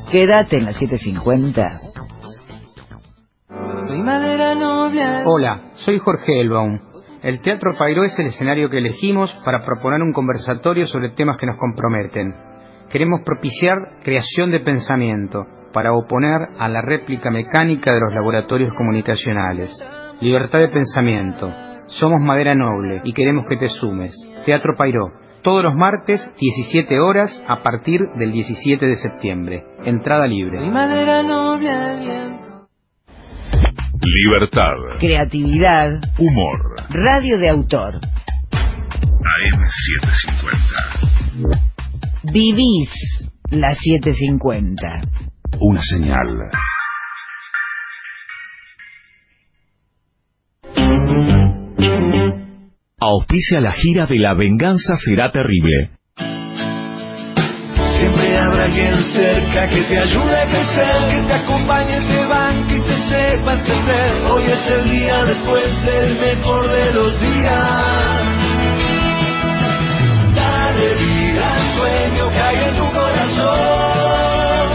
Quédate en la 750. Soy madera noble. Hola, soy Jorge Elbaum. El Teatro Pairó es el escenario que elegimos para proponer un conversatorio sobre temas que nos comprometen. Queremos propiciar creación de pensamiento para oponer a la réplica mecánica de los laboratorios comunicacionales. Libertad de pensamiento. Somos madera noble y queremos que te sumes. Teatro Pairó. Todos los martes, 17 horas, a partir del 17 de septiembre. Entrada libre. Soy madera noble al viento. Libertad. Creatividad. Humor. Radio de autor. AM750. Vivís la 750. Una señal. Auspicia la gira de La Venganza Será Terrible. Siempre habrá alguien cerca que te ayude a crecer, que te acompañe, te banque y te sepa entender. Hoy es el día después del mejor de los días. Dale vida al sueño que hay en tu corazón.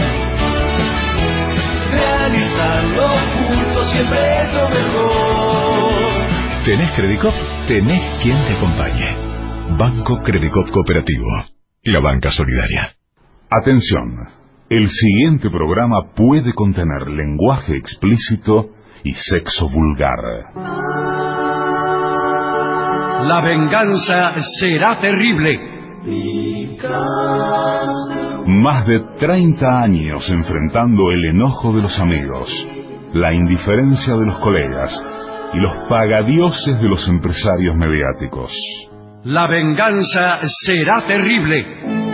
Realizarlo juntos siempre es lo mejor. ¿Tenés Credicop? Tenés quien te acompañe. Banco Credicop Cooperativo. La banca solidaria. Atención. El siguiente programa puede contener lenguaje explícito y sexo vulgar. La venganza será terrible. Más de 30 años enfrentando el enojo de los amigos, la indiferencia de los colegas y los pagadioses de los empresarios mediáticos. La venganza será terrible.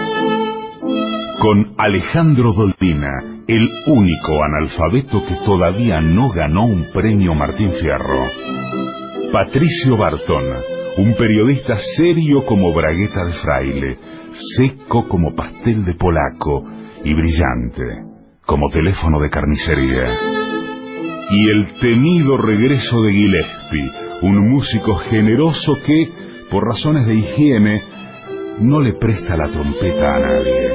Con Alejandro Dolina, el único analfabeto que todavía no ganó un premio Martín Fierro. Patricio Barton, un periodista serio como bragueta de fraile, seco como pastel de polaco y brillante como teléfono de carnicería. Y el temido regreso de Gillespie, un músico generoso que, por razones de higiene, no le presta la trompeta a nadie.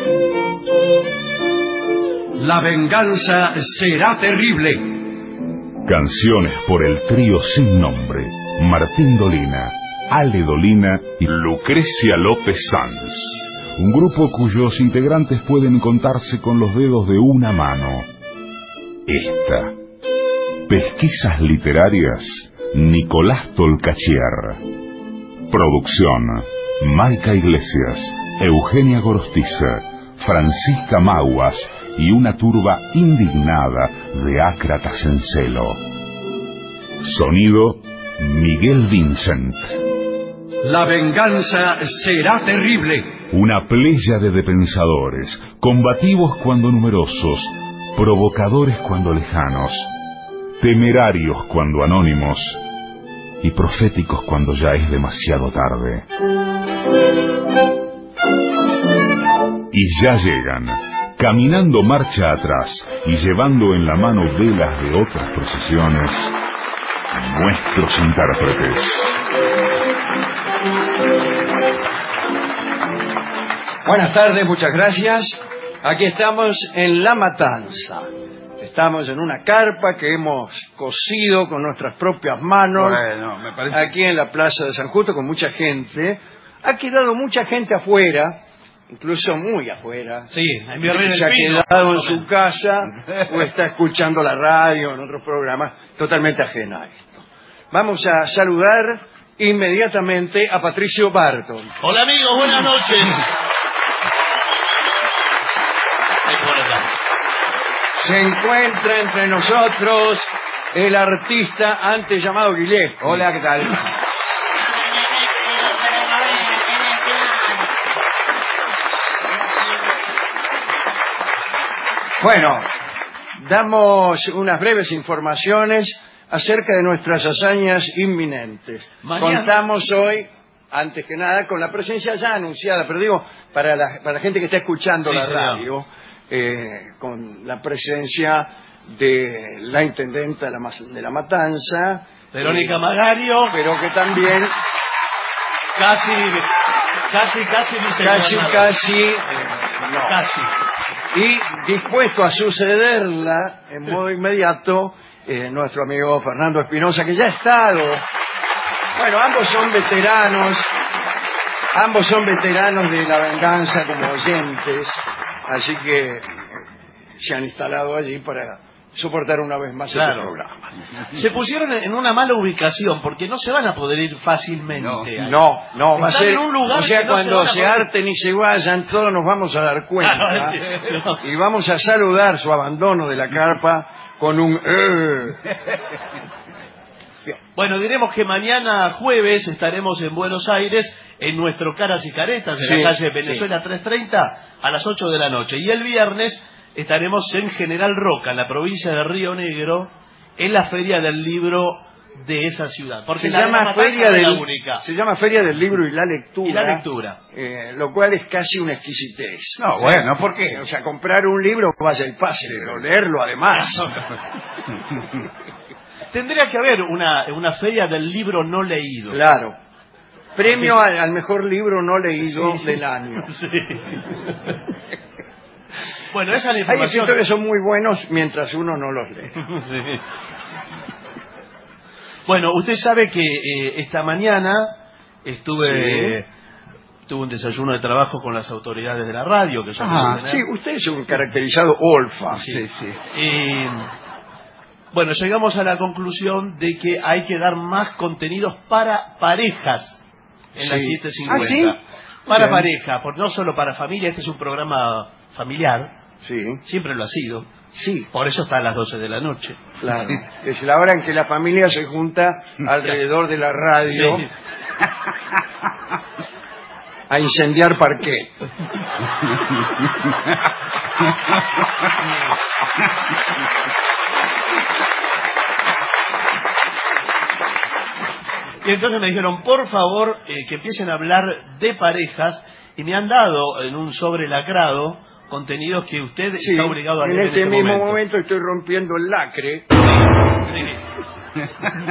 La venganza será terrible. Canciones por el trío sin nombre: Martín Dolina, Ale Dolina y Lucrecia López Sanz. Un grupo cuyos integrantes pueden contarse con los dedos de una mano. Esta. Pesquisas literarias, Nicolás Tolcachier. Producción: Maica Iglesias, Eugenia Gorostiza, Francisca Maguas y una turba indignada de ácratas en celo. Sonido: Miguel Vincent. La venganza será terrible. Una pléyade de pensadores, combativos cuando numerosos, provocadores cuando lejanos, temerarios cuando anónimos y proféticos cuando ya es demasiado tarde. Y ya llegan, caminando marcha atrás y llevando en la mano velas de otras procesiones, nuestros intérpretes. Buenas tardes, muchas gracias. Aquí estamos en La Matanza. Estamos en una carpa que hemos cosido con nuestras propias manos. Bueno, me parece... Aquí en la Plaza de San Justo con mucha gente. Ha quedado mucha gente afuera, incluso muy afuera. Sí, en mi Se ha quedado en su casa o está escuchando la radio en otros programas, totalmente ajena a esto. Vamos a saludar inmediatamente a Patricio Barton. Hola amigos, buenas noches. Se encuentra entre nosotros el artista antes llamado Gillespie. Hola, ¿qué tal? Bueno, damos unas breves informaciones acerca de nuestras hazañas inminentes. Mañana... Contamos hoy, antes que nada, con la presencia ya anunciada, pero digo, para la gente que está escuchando la radio, con la presencia de la intendenta de la Matanza, Verónica Magario, pero que también casi no. Y dispuesto a sucederla en modo inmediato, nuestro amigo Fernando Espinosa, que ya ha estado. Bueno, ambos son veteranos de La Venganza como oyentes, así que se han instalado allí para soportar una vez más Claro. este programa. Se pusieron en una mala ubicación porque no se van a poder ir fácilmente. ahí. No, va a Están ser. en un lugar O sea, que no cuando se se van a poder- harten y se vayan, todos nos vamos a dar cuenta. Claro, sí, no. Y vamos a saludar su abandono de la carpa con un. Bueno, diremos que mañana jueves estaremos en Buenos Aires en nuestro Caras y Caretas, en Sí, la calle Venezuela 330 a las 8 de la noche. Y el viernes estaremos en General Roca, en la provincia de Río Negro, en la Feria del Libro de esa ciudad. Porque Se la de llama, Matanza Feria no es la del, única. se llama Feria del Libro y la Lectura. Y la lectura. Lo cual es casi una exquisitez. No, bueno, ¿por qué? O sea, comprar un libro, vaya el pase, pero leerlo además. Tendría que haber una feria del libro no leído. Claro. Premio al mejor libro no leído del año. Sí. Bueno, esa es la Hay información. escritores que son muy buenos mientras uno no los lee. Sí. Bueno, usted sabe que esta mañana tuve un desayuno de trabajo con las autoridades de la radio, que son Sí, usted es un caracterizado olfa. Sí. Y bueno, llegamos a la conclusión de que hay que dar más contenidos para parejas en Sí. las 7:50. ¿Ah, sí? Para Sí. pareja, porque no solo para familia, este es un programa familiar, Sí, siempre lo ha sido. sí, Por eso está a las 12 de la noche. claro. Es la hora en que la familia se junta alrededor de la radio Sí. a incendiar parquet. Y entonces me dijeron, por favor, que empiecen a hablar de parejas, y me han dado en un sobre lacrado contenidos que usted Sí, está obligado a en leer este en mismo momento estoy rompiendo el lacre Sí.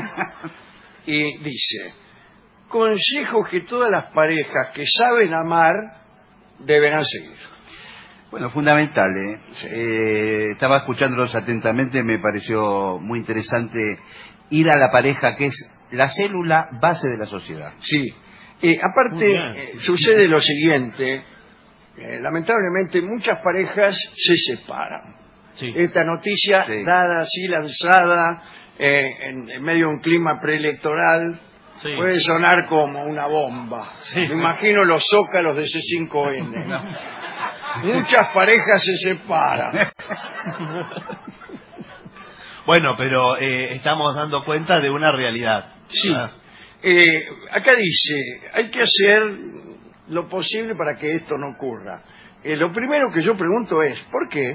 y dice: consejos que todas las parejas que saben amar deberán seguir. Bueno, fundamental, estaba escuchándolos atentamente, me pareció muy interesante ir a la pareja, que es la célula base de la sociedad. Sí. Muy Aparte, bien. sucede lo siguiente. Lamentablemente, muchas parejas se separan. Sí. Esta noticia, Sí. dada así, lanzada, en medio de un clima preelectoral, Sí. puede sonar como una bomba. Sí. Me imagino los zócalos de C5N. Muchas parejas se separan. Bueno, pero estamos dando cuenta de una realidad. Sí. Ah, Acá dice, hay que hacer lo posible para que esto no ocurra. Lo primero que yo pregunto es, ¿por qué?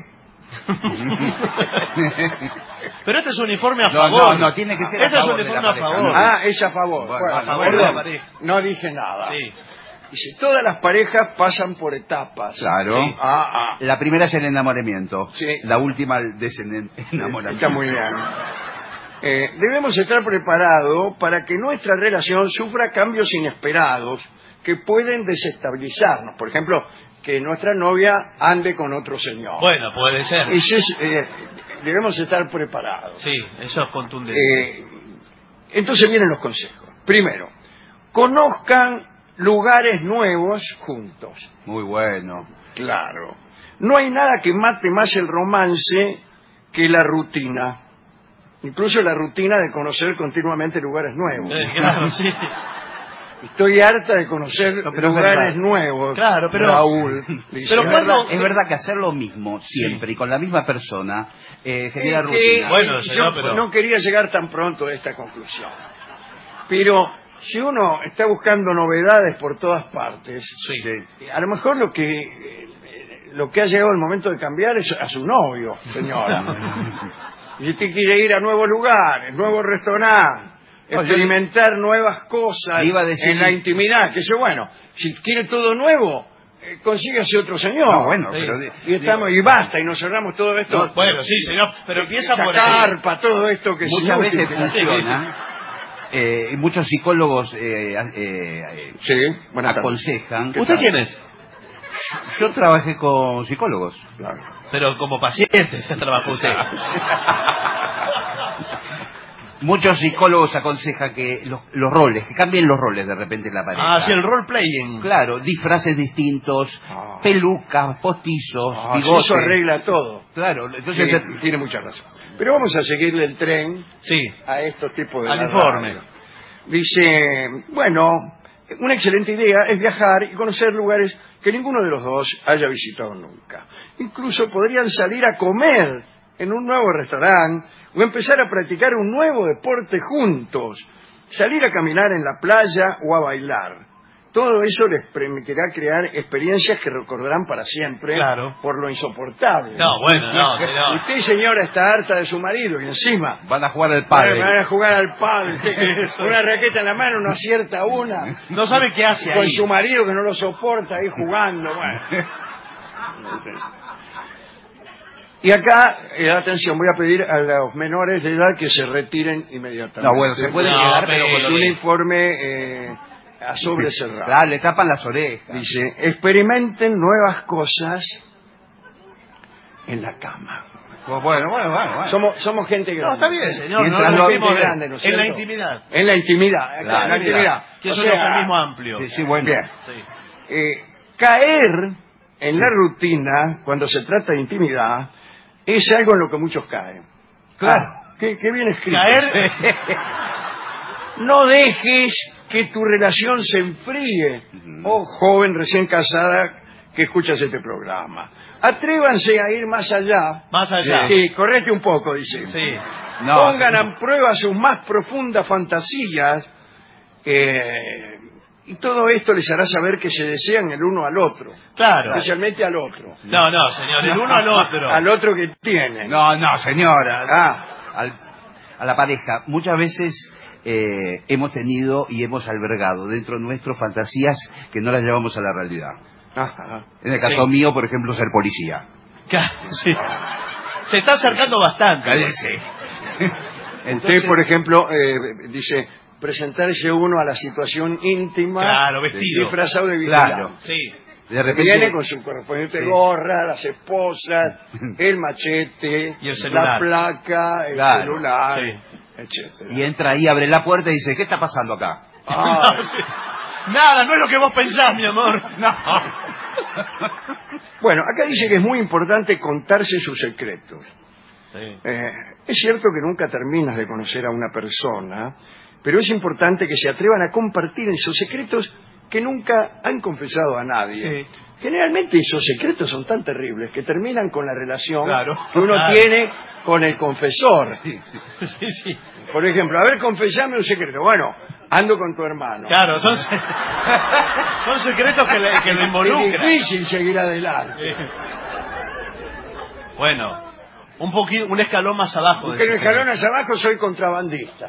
Pero este es un informe a No, favor. no, tiene que ser a Este es favor un de la informe a pareja, favor. ¿no? Ah, es a favor. Bueno, Bueno, a favor de la perdón, pareja. no dije nada. Sí. Dice, todas las parejas pasan por etapas. Claro. Sí. La primera es el enamoramiento, Sí. la última el desenamoramiento. Está muy bien. Debemos estar preparados para que nuestra relación sufra cambios inesperados que pueden desestabilizarnos. Por ejemplo, que nuestra novia ande con otro señor. Bueno, puede ser. Debemos estar preparados. Sí, eso es contundente. Entonces vienen los consejos. Primero, conozcan lugares nuevos juntos. Muy bueno. Claro. No hay nada que mate más el romance que la rutina. Incluso la rutina de conocer continuamente lugares nuevos. Claro, sí. Estoy harta de conocer No, pero es lugares verdad. nuevos. Claro, pero- Raúl. Dice. pero Es verdad que hacer lo mismo siempre y con la misma persona genera Es que, rutina. Bueno, yo señor, pero- no quería llegar tan pronto a esta conclusión. Pero si uno está buscando novedades por todas partes, Sí. a lo mejor lo que ha llegado el momento de cambiar es a su novio, señora. Y usted quiere ir a nuevos lugares, nuevos restaurantes, experimentar nuevas cosas iba a decir- en la intimidad. Que yo, bueno, si quiere todo nuevo, consígase otro señor. No, bueno, Sí. pero Y basta, y nos cerramos todo esto. Bueno, sí, señor, pero empieza Esta por ahí. carpa, todo esto que muchas es inútil. veces funciona. Y muchos psicólogos Sí, buenas tardes. aconsejan. ¿Usted quién es? Yo trabajé con psicólogos. Claro. Pero como paciente ya trabajó usted. Muchos psicólogos aconsejan que los roles, que cambien los roles de repente en la pareja. Ah, sí, el role playing. Claro, disfraces distintos, pelucas, postizos, Si bigotes. eso arregla todo. Claro, entonces Tiene mucha razón. Pero vamos a seguirle el tren Sí. a estos tipos de Al la informe. radio. Dice, bueno, una excelente idea es viajar y conocer lugares que ninguno de los dos haya visitado nunca. Incluso podrían salir a comer en un nuevo restaurante o empezar a practicar un nuevo deporte juntos, salir a caminar en la playa o a bailar. Todo eso les permitirá crear experiencias que recordarán para siempre por lo insoportable. No, bueno, no, señor. Usted, señora, está harta de su marido y encima van a jugar al pádel. Van a jugar al pádel. Con una raqueta en la mano no acierta una. No sabe qué hace ahí. Con su marido que no lo soporta ahí jugando. Bueno. Y acá, atención, voy a pedir a los menores de edad que se retiren inmediatamente. No, bueno, se pueden quedar, pero es un informe a sobre cerrado. Claro, le tapan las orejas. Dice, experimenten nuevas cosas en la cama. Bueno. Somos gente grande. No, está bien, señor. Mientras No, lo gente vemos grande, ¿no es en la cierto? intimidad. En la intimidad. Claro, en la intimidad. Que O es un sea, eufemismo amplio. Sí, bueno. Bien. Sí. Caer en la rutina, cuando se trata de intimidad, es algo en lo que muchos caen. Claro. Qué bien escrito. Caer. No dejes que tu relación se enfríe. Oh, joven recién casada que escuchas este programa. Atrévanse a ir más allá. Más allá. Sí, correte un poco, dice. Sí. No, Pongan a prueba sus más profundas fantasías. Y todo esto les hará saber que se desean el uno al otro. Claro. Especialmente al otro. No, señor, el uno al otro. Al otro que tienen. No, señora. Ah. A la pareja. Muchas veces hemos tenido y hemos albergado dentro nuestro fantasías que no las llevamos a la realidad. Ajá. En el caso mío, por ejemplo, ser policía. Sí. Se está acercando bastante. Cállese. Usted, por ejemplo, dice presentarse uno a la situación íntima. Claro, vestido. Disfrazado de vigilante. Claro. Sí. De repente Viene con su correspondiente gorra, las esposas, el machete, y el celular. la placa, el Claro. celular, Sí. etcétera. y entra ahí, abre la puerta y dice, ¿qué está pasando acá? Ah, No, sí. Nada, no es lo que vos pensás, mi amor. No. bueno, acá dice que es muy importante contarse sus secretos. Sí. Es cierto que nunca terminas de conocer a una persona, pero es importante que se atrevan a compartir esos secretos que nunca han confesado a nadie. Sí. Generalmente esos secretos son tan terribles que terminan con la relación que uno Claro. tiene con el confesor. Sí. Por ejemplo, a ver, confesame un secreto. Bueno, ando con tu hermano. Claro, son secretos que lo Es involucran. difícil seguir adelante. Bueno, un escalón más abajo. Porque en el escalón hacia abajo soy contrabandista.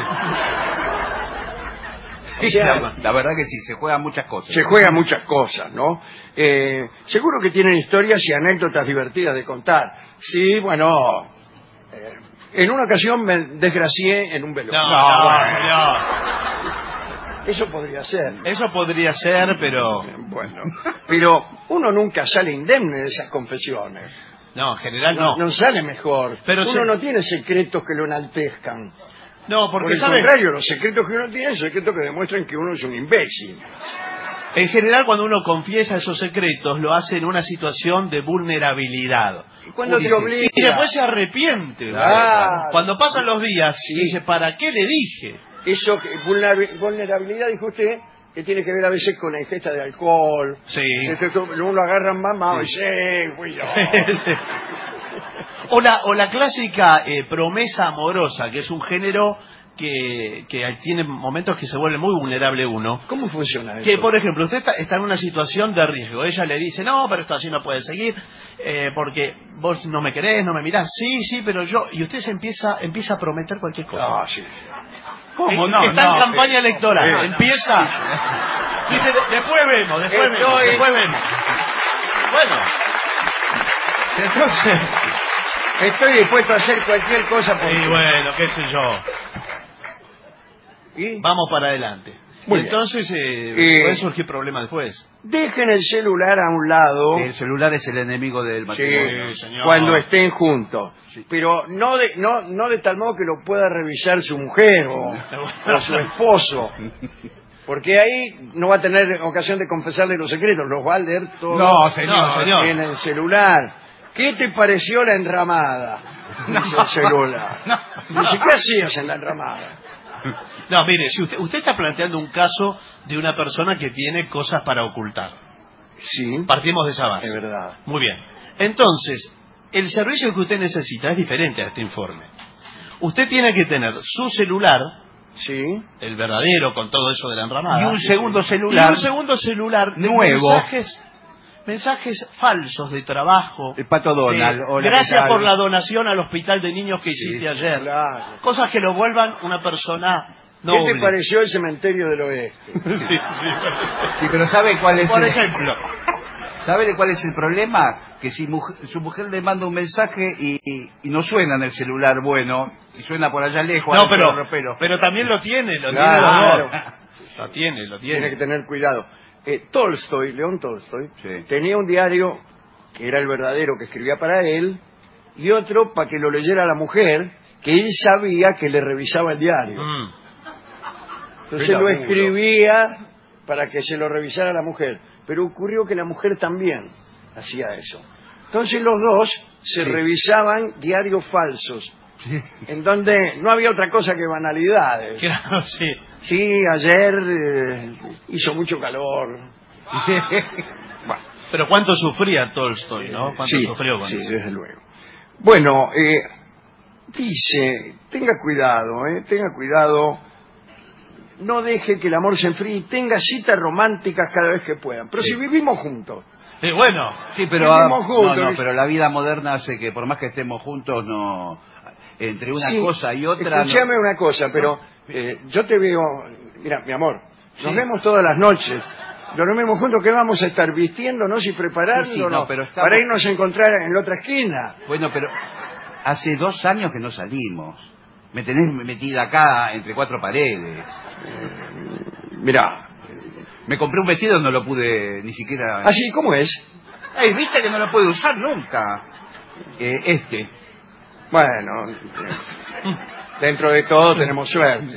Sí, O sea, la verdad que sí, se juegan muchas cosas. se juegan muchas cosas, ¿no? Seguro que tienen historias y anécdotas divertidas de contar. Sí, bueno, en una ocasión me desgracié en un velorio. No, señor. Eso podría ser. Eso podría ser, pero... Bueno, pero uno nunca sale indemne de esas confesiones. No, en general no. No sale mejor. Pero uno se- no tiene secretos que lo enaltezcan. No, Por porque el ¿sabe? contrario, los secretos que uno tiene son secretos que demuestran que uno es un imbécil. En general, cuando uno confiesa esos secretos, lo hace en una situación de vulnerabilidad. ¿Y cuándo te obliga? Y después se arrepiente. Claro. Cuando pasan los días, Sí. dice, ¿para qué le dije? Eso, vulnerabilidad, dijo usted, que tiene que ver a veces con la ingesta de alcohol. Sí. Uno lo agarra mamado y dice, fui yo. Sí. O la clásica promesa amorosa, que es un género que tiene momentos que se vuelve muy vulnerable uno. ¿Cómo funciona eso? Que, por ejemplo, usted está en una situación de riesgo. Ella le dice, no, pero esto así no puede seguir, porque vos no me querés, no me mirás. Sí, pero yo... Y usted se empieza a prometer cualquier cosa. Ah, sí. ¿Cómo no? Está en No, campaña electoral. Empieza... Dice, después vemos. Bueno. Entonces... Estoy dispuesto a hacer cualquier cosa por Y ti. bueno, qué sé yo. ¿Y? Vamos para adelante. Muy y bien. entonces puede surgir problema después. Dejen el celular a un lado. El celular es el enemigo del matrimonio. Sí, señor. Cuando estén juntos. Pero no de tal modo que lo pueda revisar su mujer o su esposo. Porque ahí no va a tener ocasión de confesarle los secretos. Los va a leer todos No, señor. en el celular. ¿Qué te pareció la enramada? Dice el celular. Dice, ¿qué hacías en la enramada? No, mire, si usted está planteando un caso de una persona que tiene cosas para ocultar. Sí. Partimos de esa base. Es verdad. Muy bien. Entonces, el servicio que usted necesita es diferente a este informe. Usted tiene que tener su celular, Sí. el verdadero con todo eso de la enramada. Y un segundo Y celular un segundo celular de nuevo. mensajes falsos de trabajo. El Pato Donald. Hola, Gracias ¿qué tal? por la donación al hospital de niños que hiciste ayer. Claro. Cosas que lo vuelvan una persona ¿Qué noble. te pareció el cementerio del oeste? Sí, pero ¿sabe cuál es Por el... ejemplo. ¿Sabe de cuál es el problema? Que si su mujer le manda un mensaje y no suena en el celular bueno, y suena por allá lejos. No, al ropero. pero también lo tiene, Claro. tiene los dos. Lo tiene. Tiene que tener cuidado. Tolstoy, León Tolstoy, Sí. tenía un diario que era el verdadero que escribía para él y otro para que lo leyera la mujer, que él sabía que le revisaba el diario. Entonces lo escribía para que se lo revisara la mujer. Pero ocurrió que la mujer también hacía eso. Entonces los dos se revisaban diarios falsos, en donde no había otra cosa que banalidades. Claro, sí. Sí, ayer hizo mucho calor. Pero cuánto sufría Tolstoy, ¿no? Cuánto Sí, sufrió con sí, eso. desde luego. Bueno, dice, tenga cuidado, no deje que el amor se enfríe y tenga citas románticas cada vez que puedan. Pero si vivimos juntos. Bueno, Sí, pero Vivimos juntos. pero la vida moderna hace que por más que estemos juntos, no, entre una Sí, cosa y otra. Escúchame una cosa, pero yo te veo, mira, mi amor, nos vemos todas las noches. Dormimos juntos, ¿qué vamos a estar vistiéndonos y preparándonos Sí, no, pero estamos- para irnos a encontrar en la otra esquina? Bueno, pero hace 2 años que no salimos. Me tenés metida acá entre 4 paredes. Mirá, Me compré un vestido, no lo pude ni siquiera. así, ¿cómo es? Ay, viste que no lo puedo usar nunca. Bueno, dentro de todo tenemos suerte.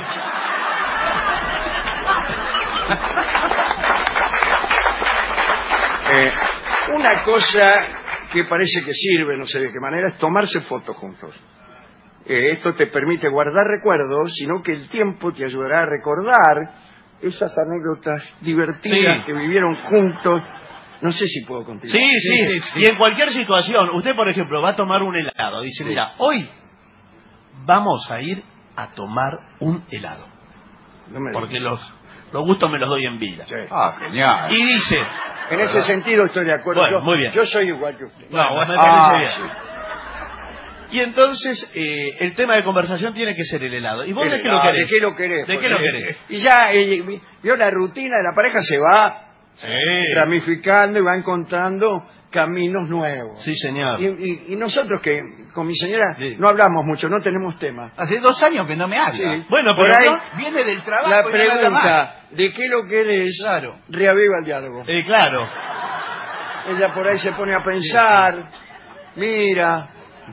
Una cosa que parece que sirve, no sé de qué manera, es tomarse fotos juntos. Esto te permite guardar recuerdos, sino que el tiempo te ayudará a recordar esas anécdotas divertidas Sí. que vivieron juntos. No sé si puedo continuar. Sí. Y en cualquier situación, usted, por ejemplo, va a tomar un helado. Dice, mira, hoy vamos a ir a tomar un helado. No me Porque digas. los gustos me los doy en vida. Sí. Ah, genial. Y dice, En ese sentido estoy de acuerdo. Bueno, muy bien. Yo soy igual que usted. no, me parece bien. sí. Y entonces, el tema de conversación tiene que ser el helado. ¿Y vos de qué lo querés? ¿De qué lo querés? ¿De qué lo querés? Y ya, vio la rutina de la pareja, se va Sí. ramificando y va encontrando caminos nuevos. Sí, señor. Y nosotros que con mi señora Sí. no hablamos mucho, no tenemos tema. Hace 2 años que no me habla. Sí. Bueno, Por pero ahí no- Viene del trabajo. la y no me habla más. pregunta, ¿de qué lo querés? Claro. Reaviva el diálogo. Claro. Ella por ahí se pone a pensar, mira,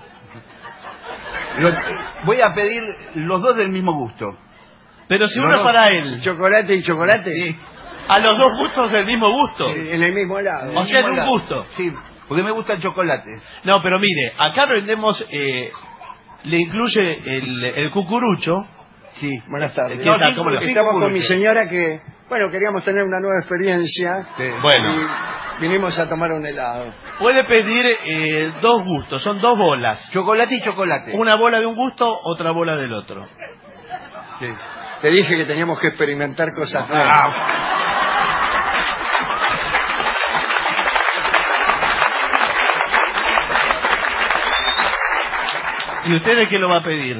Voy a pedir los dos del mismo gusto. Pero si Los uno es dos. para él, chocolate y chocolate Sí. a los dos gustos del mismo gusto. en el mismo helado. O sea, de un gusto. Sí, porque me gusta el chocolate. No, pero mire, acá vendemos, le incluye el cucurucho. Sí. Buenas tardes. ¿Qué tal? ¿Cómo le va? Estamos con mi Cucurucho. señora que, bueno, queríamos tener una nueva experiencia Bueno, y vinimos a tomar un helado. puede pedir 2 gustos, son 2 bolas. Chocolate y chocolate. Una bola de un gusto, otra bola del otro. Sí. Te dije que teníamos que experimentar cosas nuevas. ¿Y usted de qué lo va a pedir?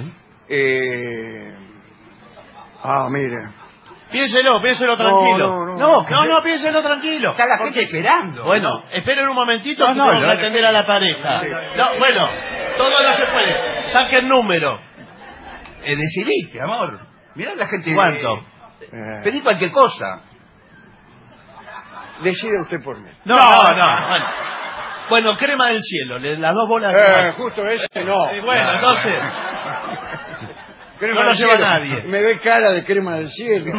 Mire. Piénselo tranquilo. No, piénselo tranquilo. Está la gente esperando. Bueno, esperen un momentito, No, que no, vamos a no, atender a la pareja. No, bueno, todo no se puede. Saque el número. Decidiste, amor. Mirá la gente. ¿Cuánto? Pedí cualquier cosa. Decida usted por mí. No. Bueno, crema del cielo, las 2 bolas de justo ese no. bueno, entonces crema no lo del lleva cielo. nadie. Me ve cara de crema del cielo.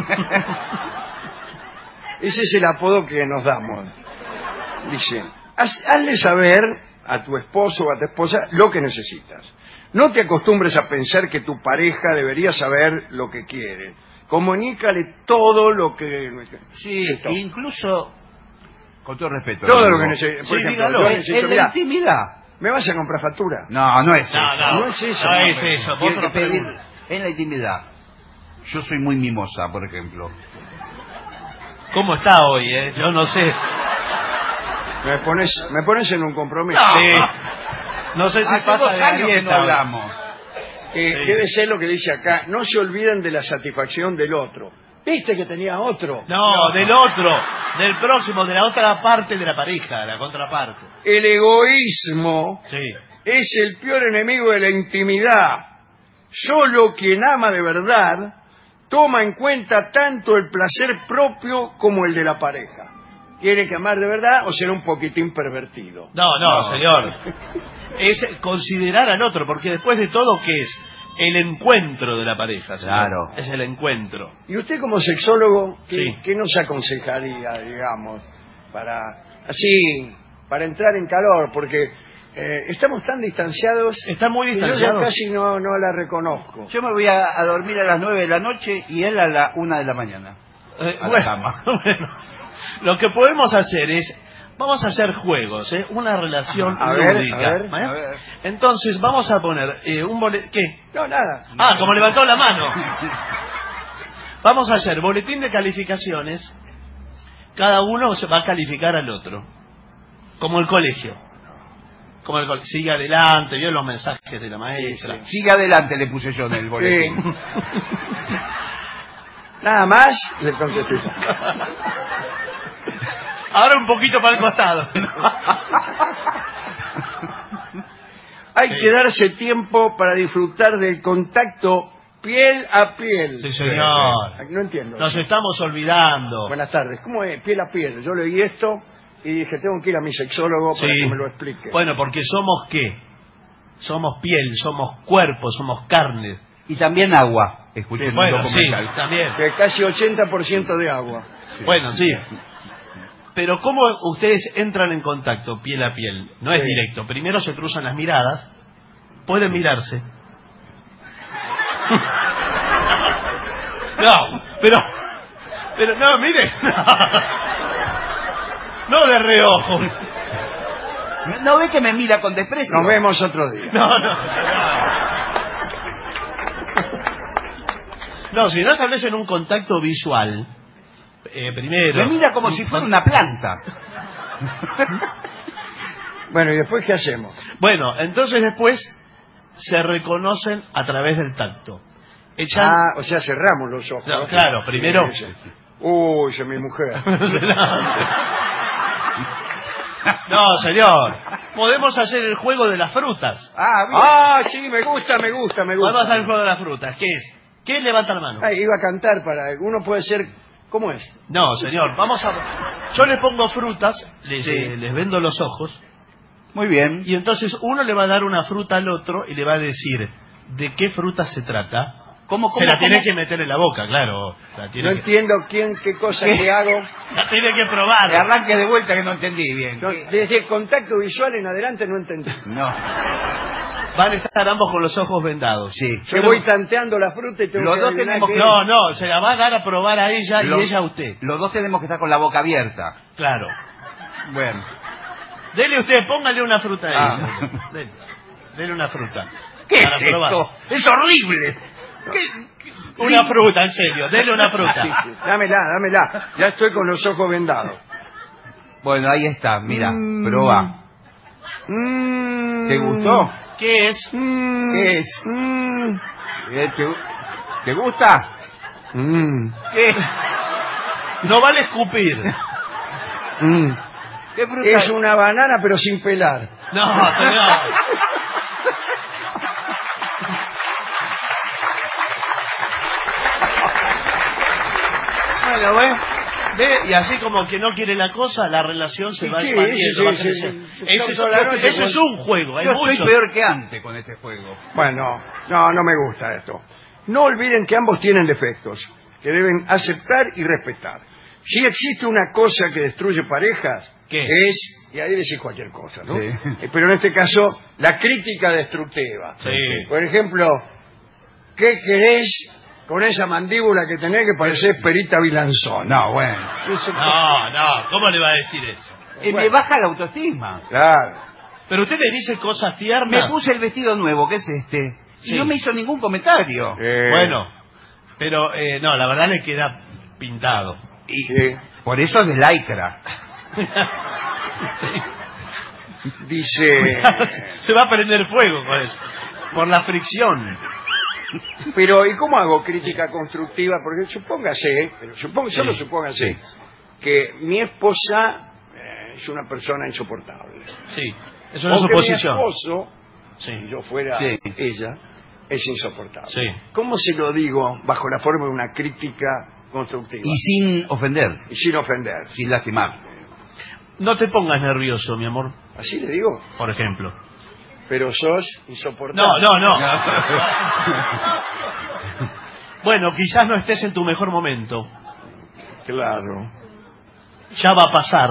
Ese es el apodo que nos damos. Dice, hazle saber a tu esposo o a tu esposa lo que necesitas. No te acostumbres a pensar que tu pareja debería saber lo que quiere. Comunícale todo lo que... Sí, incluso, con todo respeto. Todo lo que necesitas. Sí, dígalo, en la intimidad. ¿Me vas a comprar factura? No es eso. No es eso. No es eso. Tiene que pedir en la intimidad. Yo soy muy mimosa, por ejemplo. ¿Cómo está hoy, Yo no sé. Me pones en un compromiso. No sé si Hace pasa 2 de años que dieta no hoy. hablamos. Debe ser lo que dice acá. No se olviden de la satisfacción del otro. ¿Viste que tenía otro? No, del otro, del próximo, de la otra parte de la pareja, la contraparte. El egoísmo Sí. es el peor enemigo de la intimidad. Solo quien ama de verdad toma en cuenta tanto el placer propio como el de la pareja. ¿Tiene que amar de verdad o ser un poquitín pervertido? No, señor. Es considerar al otro, porque después de todo, ¿qué es? El encuentro de la pareja, señor. Claro. Es el encuentro. Y usted como sexólogo, Sí. ¿qué nos aconsejaría, digamos, para entrar en calor? Porque estamos tan distanciados. Está muy que yo distanciado. ya casi no la reconozco. Yo me voy a dormir a las 9 de la noche y él a la 1 de la mañana. A la cama. Bueno, lo que podemos hacer es, vamos a hacer juegos, una relación A ver, lúdica. a ver. Entonces vamos a poner un boletín. ¿Qué? No, nada. Como levantó la mano. Vamos a hacer boletín de calificaciones. Cada uno se va a calificar al otro. Como el colegio. Sigue adelante, vio los mensajes de la maestra. Sigue adelante, le puse yo en el boletín. Sí. Nada más, le contesté. Ahora un poquito para el costado. Hay que darse tiempo para disfrutar del contacto piel a piel. Sí, señor. No entiendo. Nos estamos olvidando. Buenas tardes. ¿Cómo es piel a piel? Yo leí esto y dije, tengo que ir a mi sexólogo para que me lo explique. Bueno, porque somos ¿qué? Somos piel, somos cuerpo, somos carne. Y también agua. Escuché Bueno, un sí, documental. también. Que casi 80% de agua. Bueno, sí. Pero ¿cómo ustedes entran en contacto piel a piel? No es directo. Primero se cruzan las miradas. Pueden mirarse. Pero no, mire. No de reojo. ¿No ve que me mira con desprecio? Nos vemos otro día. No, si no establecen un contacto visual, primero... Me mira como si fuera una planta. Bueno, ¿y después qué hacemos? Bueno, entonces después se reconocen a través del tacto. O sea, cerramos los ojos. No, claro, primero... Uy, es mi mujer. No, señor. Podemos hacer el juego de las frutas. Sí, me gusta. Vamos a hacer el juego de las frutas. ¿Qué es? ¿Quién levanta la mano? Iba a cantar para... Uno puede ser... ¿Cómo es? No, señor, yo les pongo frutas, les vendo los ojos. Muy bien. Y entonces uno le va a dar una fruta al otro y le va a decir de qué fruta se trata. Se la tiene que meter en la boca, claro. No entiendo qué cosa que hago. La tiene que probar. Que arranque de vuelta, que no entendí bien. No, desde contacto visual en adelante no entendí. No. Van a estar ambos con los ojos vendados. Sí. Yo voy tanteando la fruta y tengo Los que dos adivinar tenemos qué que- es. No, se la va a dar a probar a ella y ella a usted. Los dos tenemos que estar con la boca abierta. Claro. Bueno. Dele usted, póngale una fruta a Ah. ella. Dele una fruta. ¿Qué Para es probar. esto? ¡Es horrible! Una fruta, en serio. Dele una fruta. Sí. Dámela. Ya estoy con los ojos vendados. Bueno, ahí está, mira, proba. ¿Te gustó? ¿Qué es? ¿Qué es? ¿Te gusta? ¿Qué? No vale escupir. ¿Qué fruta Es una banana pero sin pelar. No, señor. ¿lo ve? ¿Ve? Y así como que no quiere la cosa, la relación se va expandiendo, va creciendo. Ese es un juego. Yo estoy peor que antes con este juego. Bueno, no me gusta esto. No olviden que ambos tienen defectos, que deben aceptar y respetar. Si existe una cosa que destruye parejas, ¿qué? Es, y ahí decís cualquier cosa, ¿no? Sí. Pero en este caso, la crítica destructiva. Sí. Por ejemplo, ¿qué querés con esa mandíbula que tenés que parecer Perita Vilanzón? No, bueno. No, ¿cómo le va a decir eso? Me baja la autoestima. Claro. Pero usted le dice cosas tiernas. Me puse el vestido nuevo, ¿qué es este? Sí. Y no me hizo ningún comentario. Bueno, pero no, la verdad le queda pintado. Y por eso es de lycra. Dice... Se va a prender fuego con eso. Por la fricción. Pero, ¿y cómo hago crítica constructiva? Porque supóngase, solo supóngase, que mi esposa es una persona insoportable. Sí, es una o suposición. Que mi esposo, si yo fuera ella, es insoportable. Sí. ¿Cómo se lo digo bajo la forma de una crítica constructiva? Y sin ofender. Y sin ofender. Sin lastimar. No te pongas nervioso, mi amor. ¿Así le digo? Por ejemplo. Pero sos insoportable. No. Bueno, quizás no estés en tu mejor momento. Claro. Ya va a pasar.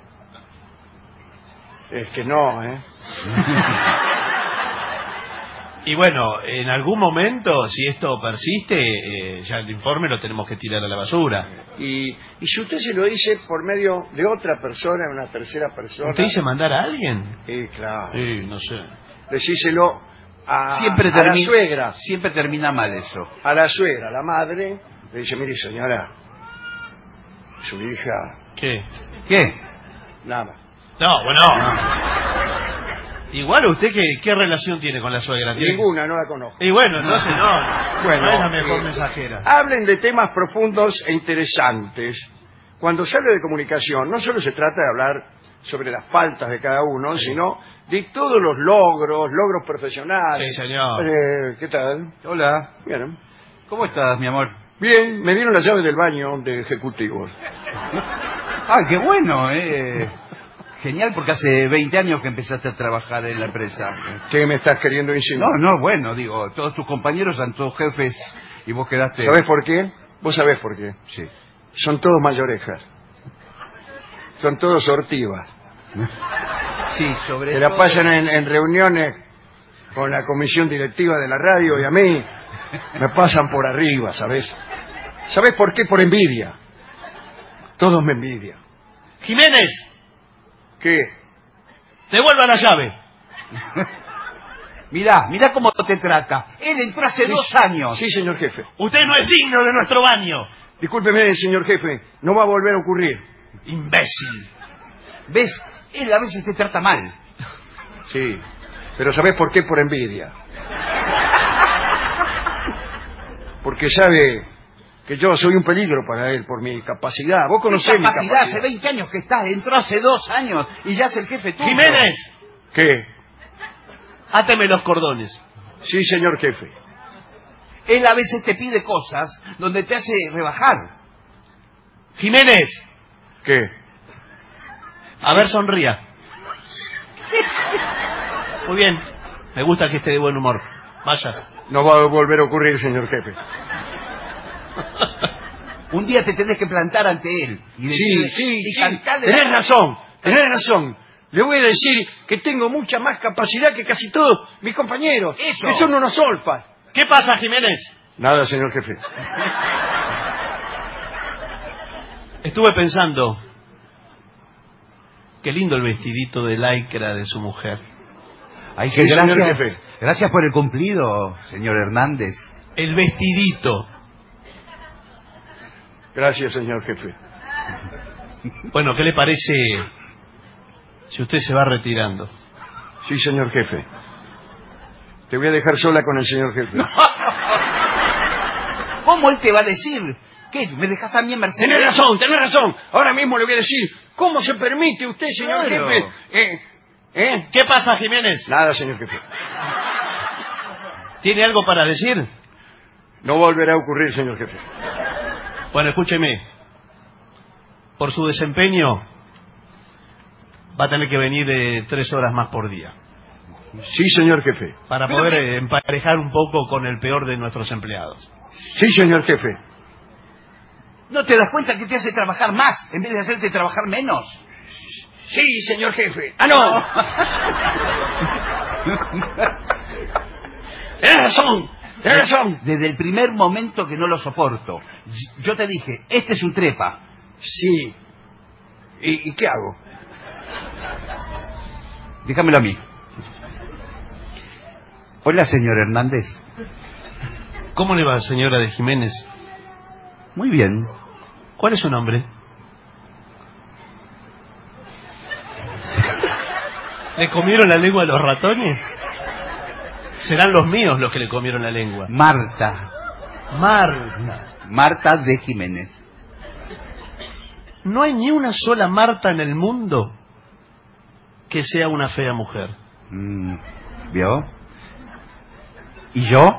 Es que no, ¿eh? Y bueno, en algún momento, si esto persiste, ya el informe lo tenemos que tirar a la basura. Y si usted se lo dice por medio de otra persona, una tercera persona... ¿Usted dice mandar a alguien? Sí, claro. Sí, no sé. Decíselo a la suegra. Siempre termina mal eso. A la suegra, a la madre, le dice, mire señora, su hija... ¿Qué? Nada más. No, bueno. Igual usted, ¿qué relación tiene con la suegra? Ninguna, no la conozco. Y bueno, entonces no es la mejor mensajera. Hablen de temas profundos e interesantes. Cuando se habla de comunicación, no solo se trata de hablar sobre las faltas de cada uno, sino de todos los logros profesionales. Sí, señor. ¿Qué tal? Hola. Bien. ¿Cómo estás, mi amor? Bien, me dieron las llaves del baño de ejecutivos. Ah, qué bueno, Genial, porque hace 20 años que empezaste a trabajar en la empresa. ¿Qué me estás queriendo insinuar? No, bueno, digo, todos tus compañeros son todos jefes y vos quedaste... ¿Sabés por qué? Vos sabés por qué. Sí. Son todos mayorejas. Son todos sortivas. Sí, sobre que la pasan en reuniones con la comisión directiva de la radio y a mí me pasan por arriba, ¿sabés? ¿Sabés por qué? Por envidia. Todos me envidian. Jiménez, ¿Qué? devuelva la llave. Mirá cómo te trata. Él entró hace 2 años. Sí, señor jefe. Usted no es digno de nuestro baño. Discúlpeme, señor jefe, no va a volver a ocurrir. Imbécil. ¿Ves? Él a veces te trata mal. Sí, pero ¿sabés por qué? Por envidia. Porque sabe que yo soy un peligro para él por mi capacidad. Vos conocés mi capacidad. Hace 20 años que estás, entró hace 2 años y ya es el jefe tuyo. Jiménez, ¿Qué? áteme los cordones. Sí, señor jefe. Él a veces te pide cosas donde te hace rebajar. Jiménez, ¿Qué? a ver, sonría. Muy bien, me gusta que esté de buen humor. Vaya. No va a volver a ocurrir, señor jefe. Un día te tenés que plantar ante él y decirle, Sí. cantarle. Tenés razón. Le voy a decir que tengo mucha más capacidad que casi todos mis compañeros. Eso. Que son unos olfas. ¿Qué pasa, Jiménez? Nada, señor jefe. Estuve pensando, qué lindo el vestidito de lycra de su mujer. Ay, Sí, que señor jefe. gracias por el cumplido, señor Hernández. El vestidito. Gracias, señor jefe. Bueno, ¿qué le parece si usted se va retirando? Sí, señor jefe. Te voy a dejar sola con el señor jefe. ¿Cómo él te va a decir? ¿Qué? ¿Me dejas a mí en Mercedes? Tenés razón. Ahora mismo le voy a decir, ¿cómo se permite usted, señor Claro. jefe? ¿Qué pasa, Jiménez? Nada, señor jefe. ¿Tiene algo para decir? No volverá a ocurrir, señor jefe. Bueno, escúcheme. por su desempeño, va a tener que venir 3 horas más por día. Sí, señor jefe. Para poder emparejar un poco con el peor de nuestros empleados. Sí, señor jefe. ¿No te das cuenta que te hace trabajar más en vez de hacerte trabajar menos? Sí, señor jefe. ¡Ah, no! ¡Tienes razón! ¡Tienes razón! Desde el primer momento que no lo soporto. Yo te dije, este es un trepa. Sí. ¿Y qué hago? Déjamelo a mí. Hola, señor Hernández. ¿Cómo le va, señora de Jiménez? Muy bien. ¿Cuál es su nombre? ¿Le comieron la lengua a los ratones? Serán los míos los que le comieron la lengua. Marta. Marta de Jiménez. No hay ni una sola Marta en el mundo que sea una fea mujer. ¿Vio? ¿Y yo?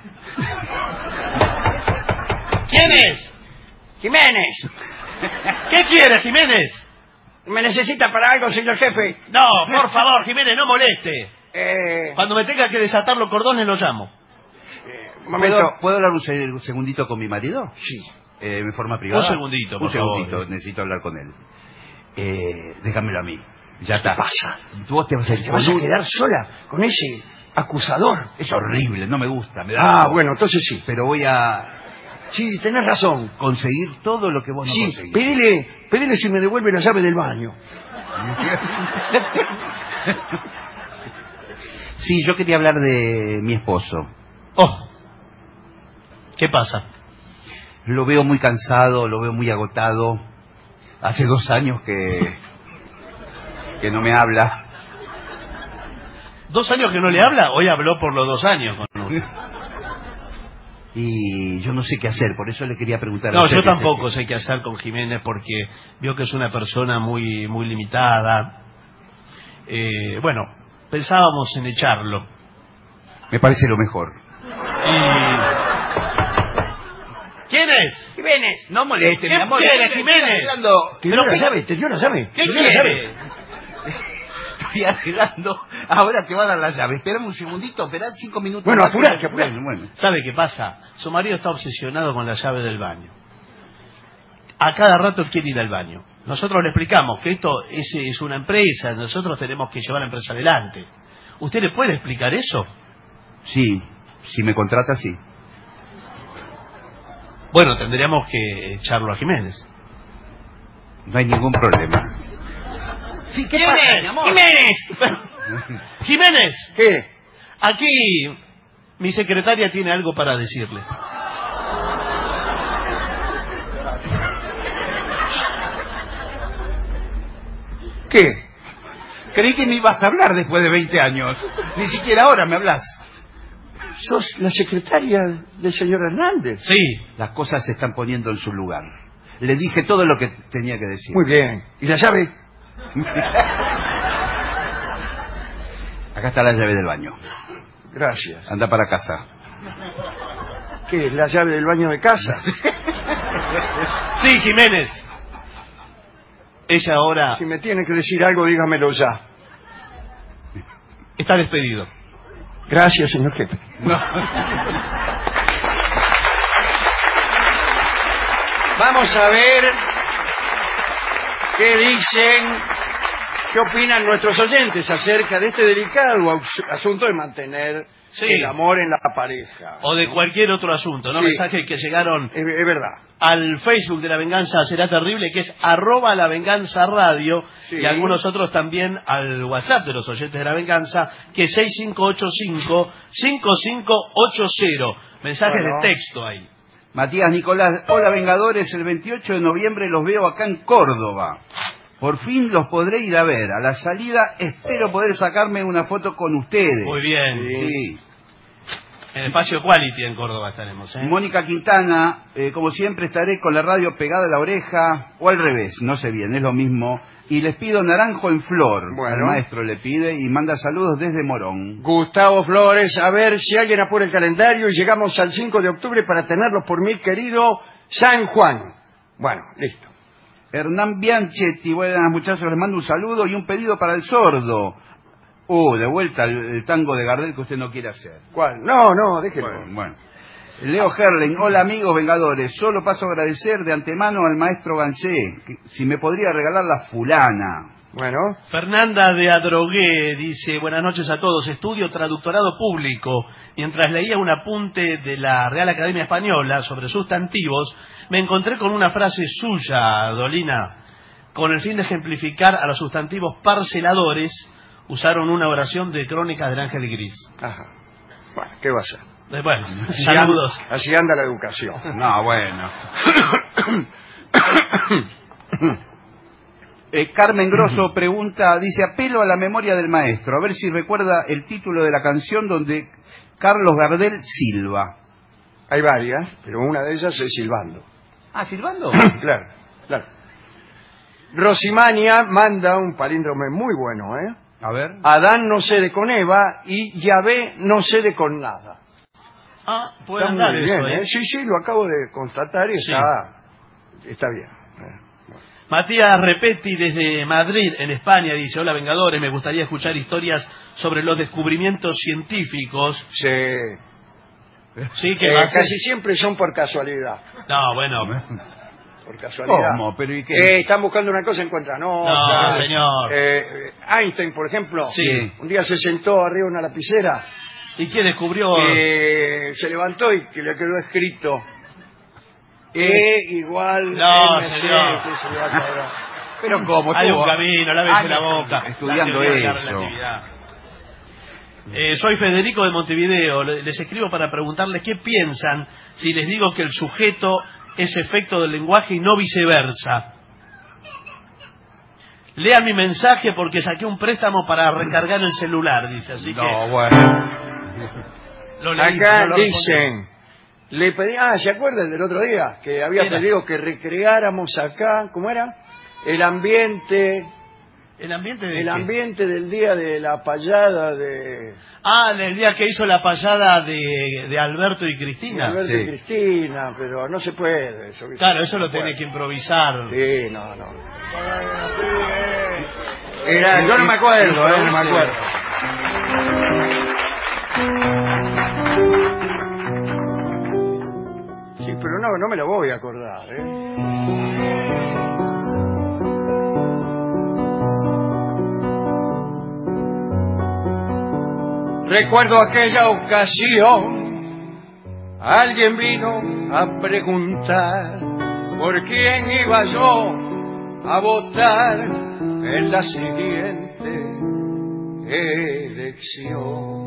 ¿Quién es? ¡Jiménez! ¿Qué quiere, Jiménez? ¿Me necesita para algo, señor jefe? No, por favor, Jiménez, no moleste. Cuando me tenga que desatar los cordones, lo llamo. ¿Puedo hablar un segundito con mi marido? Sí. ¿En forma privada? Un segundito, por favor. Necesito hablar con él. Déjamelo a mí. Ya está. ¿Qué pasa? Vos te vas a quedar sola con ese acusador. Es horrible, no me gusta. Me da bueno, entonces sí. Pero voy a... Sí, tenés razón. Conseguir todo lo que vos no conseguís. Pedile si me devuelve la llave del baño. Sí, yo quería hablar de mi esposo. ¿Qué pasa? Lo veo muy cansado, lo veo muy agotado. Hace 2 años que no me habla. 2 años que no le habla, hoy habló por los 2 años con usted. Y yo no sé qué hacer, por eso le quería preguntar. No, yo tampoco sé qué hacer con Jiménez porque veo que es una persona muy limitada. Bueno, pensábamos en echarlo. Me parece lo mejor. ¿Quién es? Jiménez. No moleste, mi amor. ¿Quién es, Jiménez? ¿Te dio la llave? ¿Qué quiere? Estoy arreglando. Ahora te va a dar la llave. Esperame un segundito, esperad 5 minutos. Bueno, apurate. Bueno. ¿Sabe qué pasa? Su marido está obsesionado con la llave del baño. A cada rato quiere ir al baño. Nosotros le explicamos que esto es una empresa, nosotros tenemos que llevar la empresa adelante. ¿Usted le puede explicar eso? Sí, si me contrata, sí. Bueno, tendríamos que echarlo a Jiménez. No hay ningún problema. Sí, ¿qué pasa, mi amor? ¡Jiménez! ¡Jiménez! ¿Qué? Aquí mi secretaria tiene algo para decirle. ¿Qué? Creí que me ibas a hablar después de 20 años. Ni siquiera ahora me hablas. ¿Sos la secretaria del señor Hernández? Sí. Las cosas se están poniendo en su lugar. Le dije todo lo que tenía que decir. Muy bien. ¿Y la llave? Acá está la llave del baño. Gracias. Anda para casa. ¿Qué es la llave del baño de casa? Sí, Jiménez. Ella ahora Si me tiene que decir algo, dígamelo ya. está despedido. Gracias, señor jefe. Vamos a ver qué dicen, qué opinan nuestros oyentes acerca de este delicado asunto de mantener el amor en la pareja. O de cualquier otro asunto, ¿no? Sí. Mensajes que llegaron Es verdad. al Facebook de La Venganza Será Terrible, que es @lavenganzaradio, Sí. y algunos otros también al WhatsApp de los oyentes de La Venganza, que es 6585-5580. Mensajes de texto ahí. Matías Nicolás, hola Vengadores, el 28 de noviembre los veo acá en Córdoba. Por fin los podré ir a ver. A la salida espero poder sacarme una foto con ustedes. Muy bien. Sí. En el espacio Quality en Córdoba estaremos, ¿eh? Mónica Quintana, como siempre estaré con la radio pegada a la oreja, o al revés, no sé bien, es lo mismo. Y les pido naranjo en flor. Bueno. El maestro le pide y manda saludos desde Morón. Gustavo Flores, a ver si alguien apura el calendario y llegamos al 5 de octubre para tenerlos por mi querido San Juan. Bueno, listo. Hernán Bianchetti, buenas muchachos, les mando un saludo y un pedido para el sordo. De vuelta el tango de Gardel que usted no quiere hacer. ¿Cuál? No, déjelo. Bueno. Leo Herling, hola amigos vengadores, solo paso a agradecer de antemano al maestro Gansé, si me podría regalar la fulana. Bueno. Fernanda de Adrogué dice, buenas noches a todos, estudio traductorado público. Mientras leía un apunte de la Real Academia Española sobre sustantivos, me encontré con una frase suya, Dolina, con el fin de ejemplificar a los sustantivos parceladores, usaron una oración de Crónicas del Ángel Gris. Ajá. Bueno, ¿qué va a ser? Bueno, saludos. Así anda la educación. No, bueno. Carmen Grosso pregunta, dice, apelo a la memoria del maestro, a ver si recuerda el título de la canción donde Carlos Gardel silba. Hay varias, pero una de ellas es silbando. ¿Ah, silbando? Claro. Rosimania manda un palíndrome muy bueno, ¿eh? A ver. Adán no cede con Eva y Yahvé no cede con nada. Puede andar muy eso, bien, ¿eh? Sí, lo acabo de constatar y sí. está bien. Matías Repetti desde Madrid, en España, dice, hola Vengadores, me gustaría escuchar historias sobre los descubrimientos científicos. Sí, que casi siempre son por casualidad. No, bueno. Por casualidad. ¿Cómo? ¿Pero y qué? Están buscando una cosa y encuentran. No, señor. Einstein, por ejemplo, sí. Un día se sentó arriba de una lapicera. ¿Y qué descubrió? Se levantó y que le quedó escrito igual no, MC, señor. que se le va a caer. Pero ¿cómo? Hay un camino, lávese la boca. Estudiando eso. Soy Federico de Montevideo. Les escribo para preguntarles qué piensan si les digo que el sujeto es efecto del lenguaje y no viceversa. Lean mi mensaje porque saqué un préstamo para recargar el celular, dice. Así que... bueno. Acá dicen, le pedí, ¿se acuerdan del otro día? Que había pedido que recreáramos acá, ¿cómo era? El ambiente del día de la payada de... el día que hizo la payada de Alberto y Cristina. Alberto y Cristina, pero no se puede. Eso, claro, eso lo tiene que improvisar. Sí, no. Yo no me acuerdo, no me acuerdo. Sí, pero no me lo voy a acordar, Recuerdo aquella ocasión, alguien vino a preguntar por quién iba yo a votar en la siguiente elección.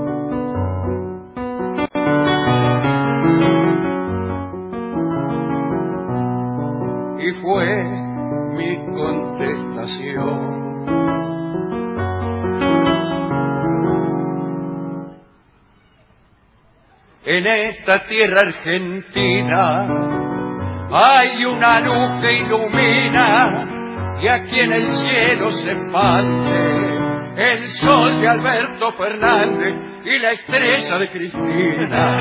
Y fue mi contestación. En esta tierra argentina hay una luz que ilumina y aquí en el cielo se expande el sol de Alberto Fernández y la estrella de Cristina.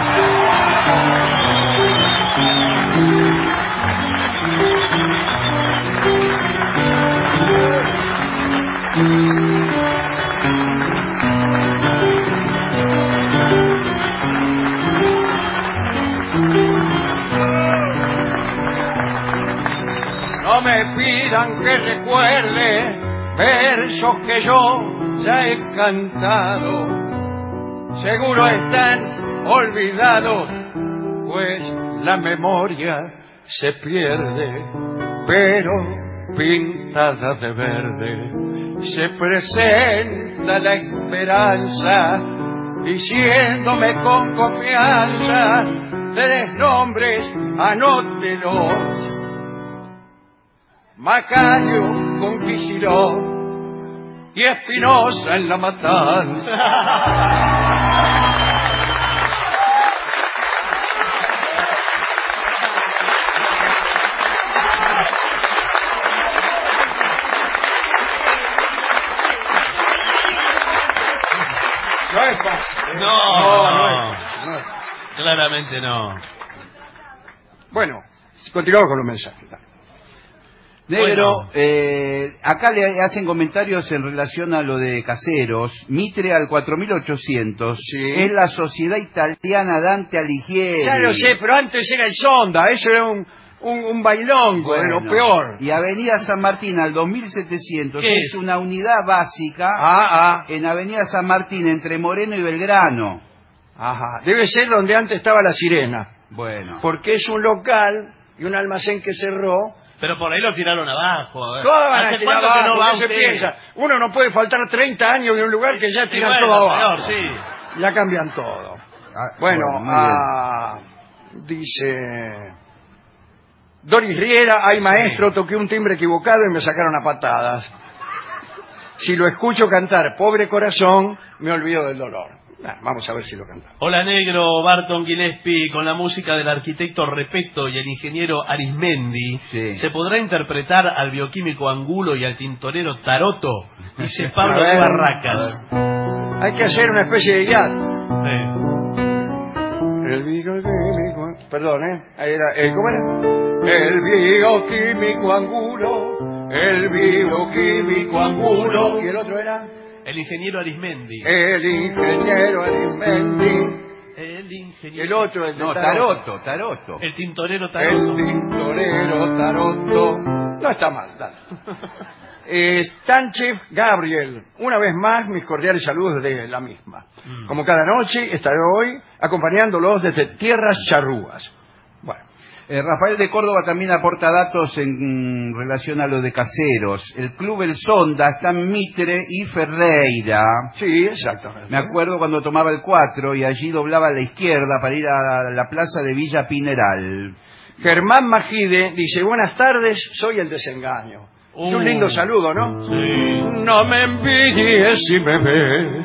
No me pidan que recuerde versos que yo ya he cantado. Seguro están olvidados, pues la memoria se pierde. Pero pintada de verde se presenta la esperanza, diciéndome con confianza 3 nombres, anótelos: Macario con Kicillof y Espinosa en La Matanza. No es fácil. No. Claramente no. Bueno, continuamos con los mensajes. Negro, acá le hacen comentarios en relación a lo de Caseros. Mitre al 4800. Sí. Es la sociedad italiana Dante Alighieri. Ya lo sé, pero antes era el Sonda, eso era un bailongo, de lo peor. Y Avenida San Martín al 2700 ¿Qué es una unidad básica en Avenida San Martín entre Moreno y Belgrano. Ajá, debe ser donde antes estaba la Sirena. Bueno. Porque es un local y un almacén que cerró. Pero por ahí lo tiraron abajo. ¿Cómo van a ¿Hace tirar cuánto que abajo? no va ¿Qué se usted? piensa? Uno no puede faltar 30 años de un lugar que ya tiran bueno, todo abajo. señor, sí. Ya cambian todo. Bueno, dice Doris Riera, ay maestro, toqué un timbre equivocado y me sacaron a patadas. Si lo escucho cantar, pobre corazón, me olvido del dolor. Vamos a ver si lo canta. Hola Negro, Barton Gillespie, con la música del arquitecto Repetto y el ingeniero Arismendi, ¿se podrá interpretar al bioquímico Angulo y al tintorero Taroto? Dice Pablo de Barracas. Hay que hacer una especie de guiar. El bioquímico... Perdón, ahí era, ¿cómo era? El bioquímico Angulo, el bioquímico Angulo. ¿Y el otro era? El ingeniero Arismendi. El ingeniero Arismendi. El ingeniero... El otro, el de No, Taroto. El tintorero Taroto. El tintorero Taroto. No está mal, dale. Stanchef Gabriel. Una vez más, mis cordiales saludos desde la misma. Como cada noche, estaré hoy acompañándolos desde Tierras Charrúas. Bueno. Rafael de Córdoba también aporta datos en relación a lo de Caseros. El Club El Sonda está en Mitre y Ferreira. Sí, exactamente. Me acuerdo cuando tomaba el 4 y allí doblaba a la izquierda para ir a la plaza de Villa Pineral. Germán Majide dice, buenas tardes, soy el desengaño. Es un lindo saludo, ¿no? Sí. No me envidies si me ves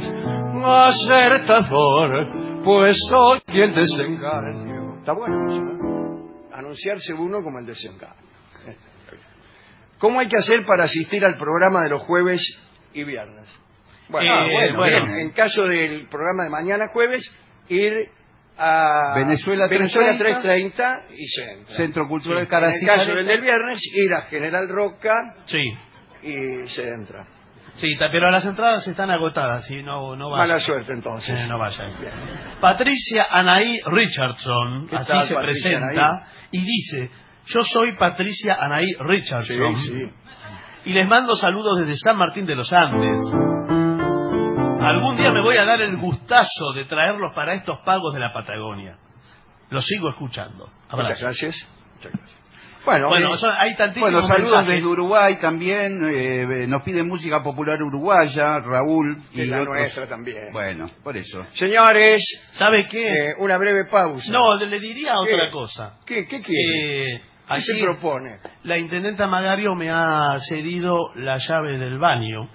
acertador, pues soy el desengaño. Está bueno eso, ¿no? Anunciarse uno como el desengaño. ¿Cómo hay que hacer para asistir al programa de los jueves y viernes? Bueno, en caso del programa de mañana jueves, ir a Venezuela 330 y Centro Cultural En Caracas. el caso del viernes, ir a General Roca y se entra. Sí, pero las entradas están agotadas, ¿sí? No vayan. Mala suerte entonces. No vayan. Patricia Anaí Richardson, así tal, se Patricia presenta, Anaí? y dice, yo soy Patricia Anaí Richardson, Sí. y les mando saludos desde San Martín de los Andes. Algún día me voy a dar el gustazo de traerlos para estos pagos de la Patagonia. Los sigo escuchando. Abrazo. Muchas gracias. Bueno, hay tantísimos saludos mensajes. desde Uruguay también. Nos piden música popular uruguaya, Raúl. Y la otros. nuestra también. Bueno, por eso. Señores, ¿sabe qué? Una breve pausa. No, le diría otra cosa. ¿Qué quiere? ¿Qué se propone? La intendenta Magario me ha cedido la llave del baño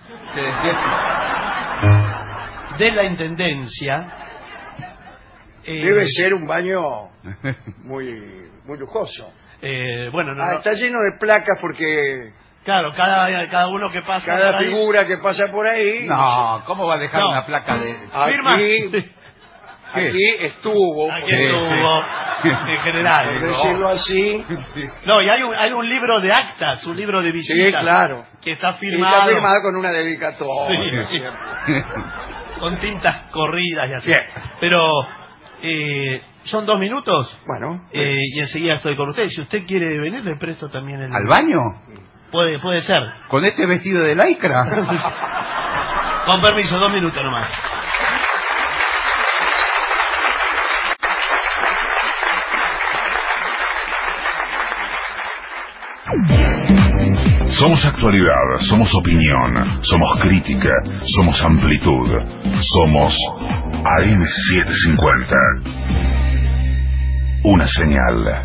de la intendencia. Debe ser un baño muy lujoso. Está lleno de placas porque... Claro, cada uno que pasa cada por ahí... figura que pasa por ahí... No, ¿cómo va a dejar una placa de...? Aquí estuvo. Aquí estuvo, en general. Por decirlo así. No, y hay un libro de actas, un libro de visitas. Sí, claro. Que está firmado. Está firmado con una dedicatoria. Sí. Con tintas corridas y así. Bien. Pero... ¿son 2 minutos? Bueno. Y enseguida estoy con usted. Si usted quiere venir, le presto también el... ¿Al baño? Puede ser. ¿Con este vestido de lycra? Con permiso, 2 minutos nomás. Somos actualidad, somos opinión, somos crítica, somos amplitud, somos AM750. Una señal.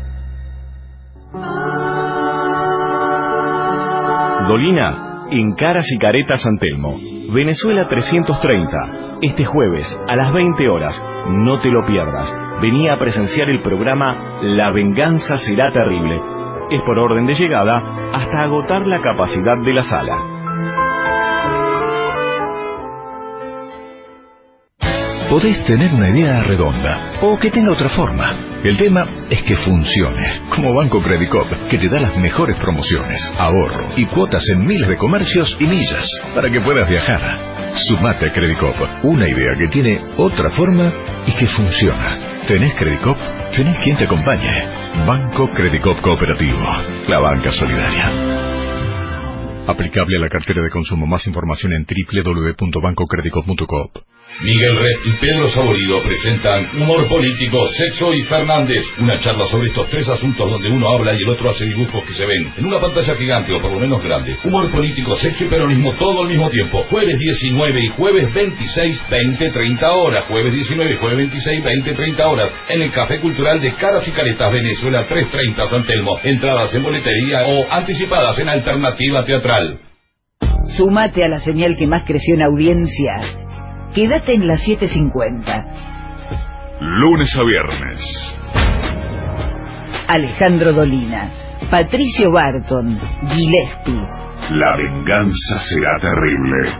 Dolina, en Caras y Caretas San Telmo, Venezuela 330. Este jueves a las 20 horas, no te lo pierdas. Vení a presenciar el programa La Venganza Será Terrible. Es por orden de llegada hasta agotar la capacidad de la sala. Podés tener una idea redonda o que tenga otra forma. El tema es que funcione, como Banco Credicop, que te da las mejores promociones, ahorro y cuotas en miles de comercios y millas para que puedas viajar. Sumate a Credicop, una idea que tiene otra forma y que funciona. ¿Tenés Credicop? Tenés quien te acompañe. Banco Credicop Cooperativo, la banca solidaria. Aplicable a la cartera de consumo. Más información en www.bancocredicop.coop. Miguel Red y Pedro Saborido presentan Humor Político, Sexo y Fernández. Una charla sobre estos tres asuntos donde uno habla y el otro hace dibujos que se ven en una pantalla gigante o por lo menos grande. Humor Político, Sexo y Peronismo todo al mismo tiempo. Jueves 19 y jueves 26, 20-30 horas. Jueves 19 y jueves 26, 20-30 horas. En el Café Cultural de Caras y Caretas, Venezuela 330 San Telmo. Entradas en boletería o anticipadas en Alternativa Teatral. Sumate a la señal que más creció en audiencia. Quédate en las 7:50. Lunes a viernes. Alejandro Dolina, Patricio Barton, Gillespie. La venganza será terrible.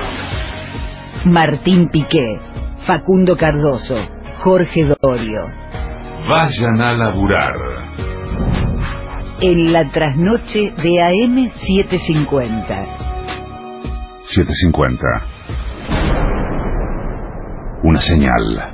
Martín Piqué, Facundo Cardoso, Jorge Dorio. Vayan a laburar. En la trasnoche de AM 750. 750. Una señal.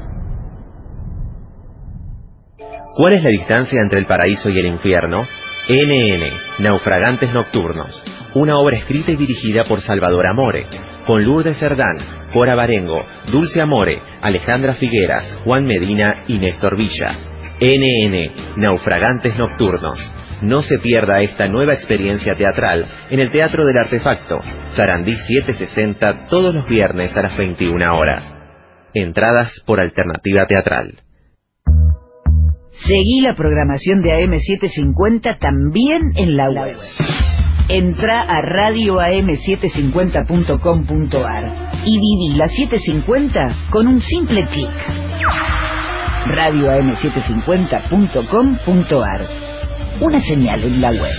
¿Cuál es la distancia entre el paraíso y el infierno? NN, Naufragantes Nocturnos, una obra escrita y dirigida por Salvador Amore, con Lourdes Cerdán, Cora Barengo, Dulce Amore, Alejandra Figueras, Juan Medina y Néstor Villa. NN, Naufragantes Nocturnos. No se pierda esta nueva experiencia teatral en el Teatro del Artefacto, Sarandí 760, todos los viernes a las 21 horas. Entradas por Alternativa Teatral. Seguí la programación de AM750 también en la web. Entra a radioam750.com.ar y viví la 750 con un simple clic. radioam750.com.ar. Una señal en la web.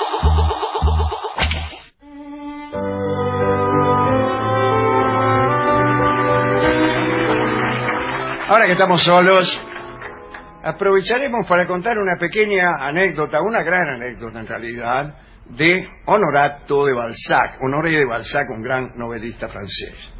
Ahora que estamos solos, aprovecharemos para contar una pequeña anécdota, una gran anécdota en realidad, de Honorato de Balzac. Honoré de Balzac, un gran novelista francés.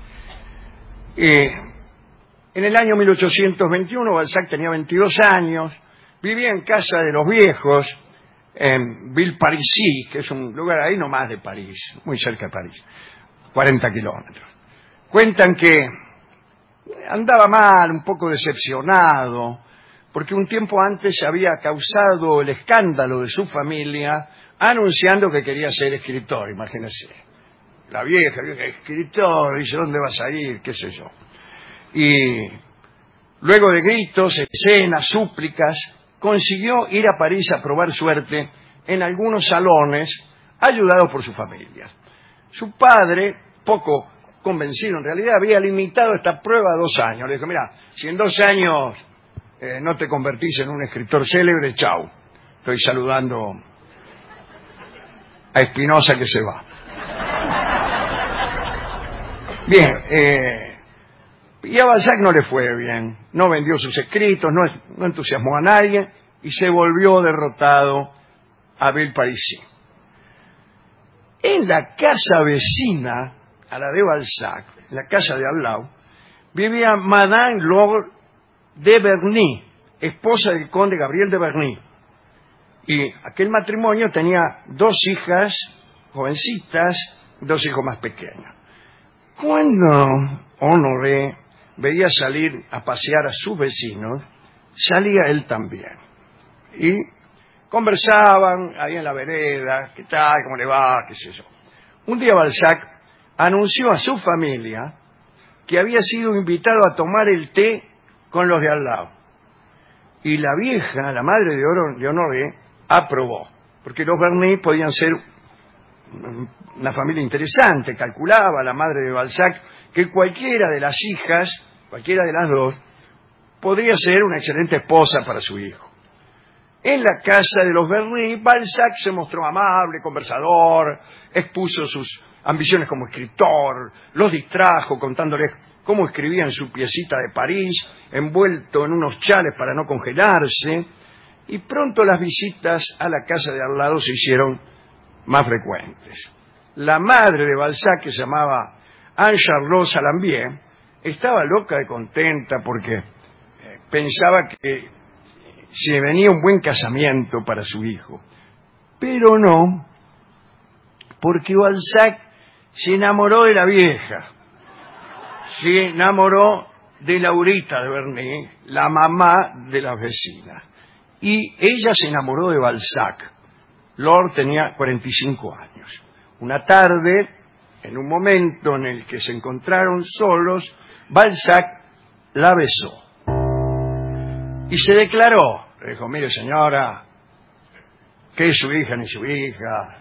En el año 1821, Balzac tenía 22 años, vivía en casa de los viejos, en Villeparisis, que es un lugar ahí nomás de París, muy cerca de París, 40 kilómetros. Cuentan que andaba mal, un poco decepcionado, porque un tiempo antes había causado el escándalo de su familia anunciando que quería ser escritor, imagínense. La vieja, escritor, dice, ¿dónde vas a ir? ¿Qué sé yo? Y luego de gritos, escenas, súplicas, consiguió ir a París a probar suerte en algunos salones, ayudado por su familia. Su padre, poco convencido en realidad, había limitado esta prueba a 2 años. Le dijo, mira, si en 2 años no te convertís en un escritor célebre, chau. Estoy saludando a Espinosa que se va. Bien, y a Balzac no le fue bien. No vendió sus escritos, no entusiasmó a nadie y se volvió derrotado a Villeparisis. En la casa vecina a la de Balzac, en la casa de al lado, vivía Madame Laure de Berny, esposa del conde Gabriel de Berny. Y aquel matrimonio tenía 2 hijas jovencitas, 2 hijos más pequeños. Cuando Honoré veía salir a pasear a sus vecinos, salía él también. Y conversaban ahí en la vereda, ¿qué tal? ¿Cómo le va? ¿Qué sé yo? Un día Balzac anunció a su familia que había sido invitado a tomar el té con los de al lado. Y la vieja, la madre de Honoré, aprobó, porque los Berny podían ser una familia interesante. Calculaba la madre de Balzac que cualquiera de las hijas, cualquiera de las 2, podría ser una excelente esposa para su hijo. En la casa de los Berny, Balzac se mostró amable, conversador, expuso sus ambiciones como escritor, los distrajo contándoles cómo escribía en su piecita de París, envuelto en unos chales para no congelarse, y pronto las visitas a la casa de al lado se hicieron más frecuentes. La madre de Balzac, que se llamaba Anne-Charlotte Salambier, estaba loca de contenta porque pensaba que se venía un buen casamiento para su hijo. Pero no, porque Balzac se enamoró de la vieja, se enamoró de Laurita de Berny, la mamá de las vecinas, y ella se enamoró de Balzac. Lord tenía 45 años. Una tarde, en un momento en el que se encontraron solos, Balzac la besó y se declaró. Le dijo: mire, señora, que es su hija ni su hija.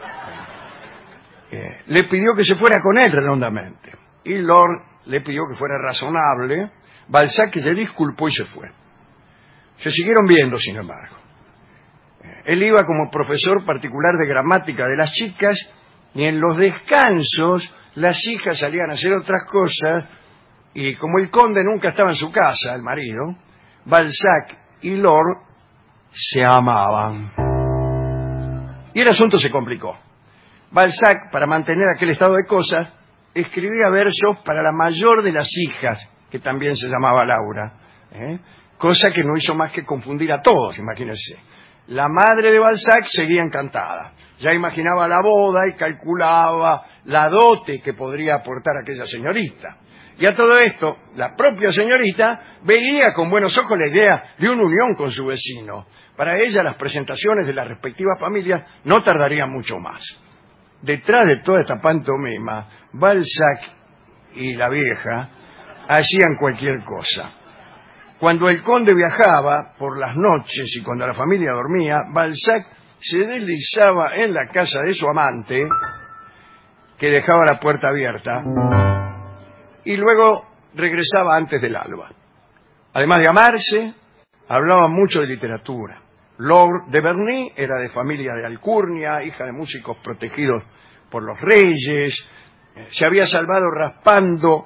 Le pidió que se fuera con él redondamente, y Lord le pidió que fuera razonable. Balzac se disculpó y se fue. Se siguieron viendo, sin embargo. Él iba como profesor particular de gramática de las chicas, y en los descansos las hijas salían a hacer otras cosas, y como el conde nunca estaba en su casa, el marido, Balzac y Lord se amaban. Y el asunto se complicó. Balzac, para mantener aquel estado de cosas, escribía versos para la mayor de las hijas, que también se llamaba Laura, cosa que no hizo más que confundir a todos, imagínense. La madre de Balzac seguía encantada. Ya imaginaba la boda y calculaba la dote que podría aportar aquella señorita. Y a todo esto, la propia señorita veía con buenos ojos la idea de una unión con su vecino. Para ella, las presentaciones de las respectivas familias no tardarían mucho más. Detrás de toda esta pantomima, Balzac y la vieja hacían cualquier cosa. Cuando el conde viajaba por las noches y cuando la familia dormía, Balzac se deslizaba en la casa de su amante, que dejaba la puerta abierta, y luego regresaba antes del alba. Además de amarse, hablaban mucho de literatura. Lord de Berny era de familia de alcurnia, hija de músicos protegidos por los reyes, se había salvado raspando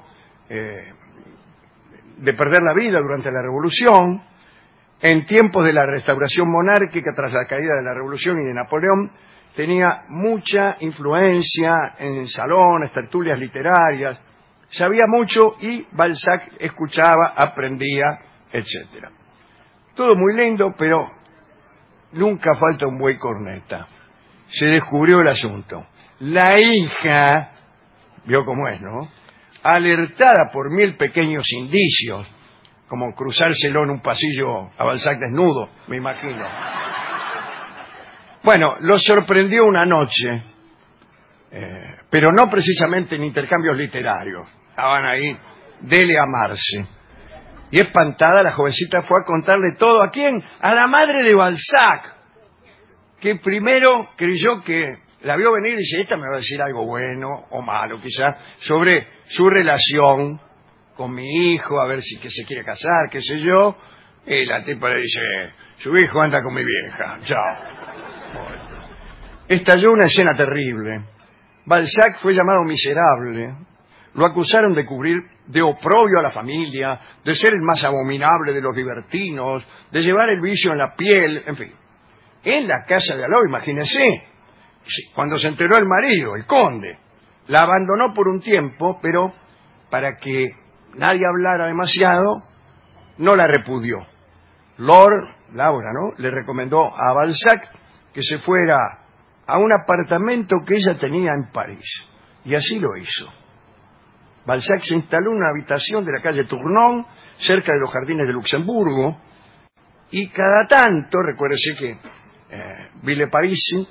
de perder la vida durante la Revolución. En tiempos de la restauración monárquica, tras la caída de la Revolución y de Napoleón, tenía mucha influencia en salones, tertulias literarias, sabía mucho y Balzac escuchaba, aprendía, etc. Todo muy lindo, pero nunca falta un buey corneta. Se descubrió el asunto. La hija, vio cómo es, ¿no?, alertada por 1000 pequeños indicios, como cruzárselo en un pasillo a Balzac desnudo, me imagino. Bueno, lo sorprendió una noche, pero no precisamente en intercambios literarios. Estaban ahí, dele amarse. Y espantada, la jovencita fue a contarle todo. ¿A quién? A la madre de Balzac, que primero creyó que la vio venir y dice: esta me va a decir algo bueno o malo, quizás, sobre su relación con mi hijo, a ver si que se quiere casar, qué sé yo. Y la tipa le dice: su hijo anda con mi vieja, chao. Estalló una escena terrible. Balzac fue llamado miserable. Lo acusaron de cubrir de oprobio a la familia, de ser el más abominable de los libertinos, de llevar el vicio en la piel, en fin. En la casa de al lado, imagínense, cuando se enteró el marido, el conde, la abandonó por un tiempo, pero para que nadie hablara demasiado, no la repudió. Lord, Laura, ¿no?, le recomendó a Balzac que se fuera a un apartamento que ella tenía en París, y así lo hizo. Balzac se instaló en una habitación de la calle Tournon, cerca de los jardines de Luxemburgo, y cada tanto, recuérdese que Villeparisis,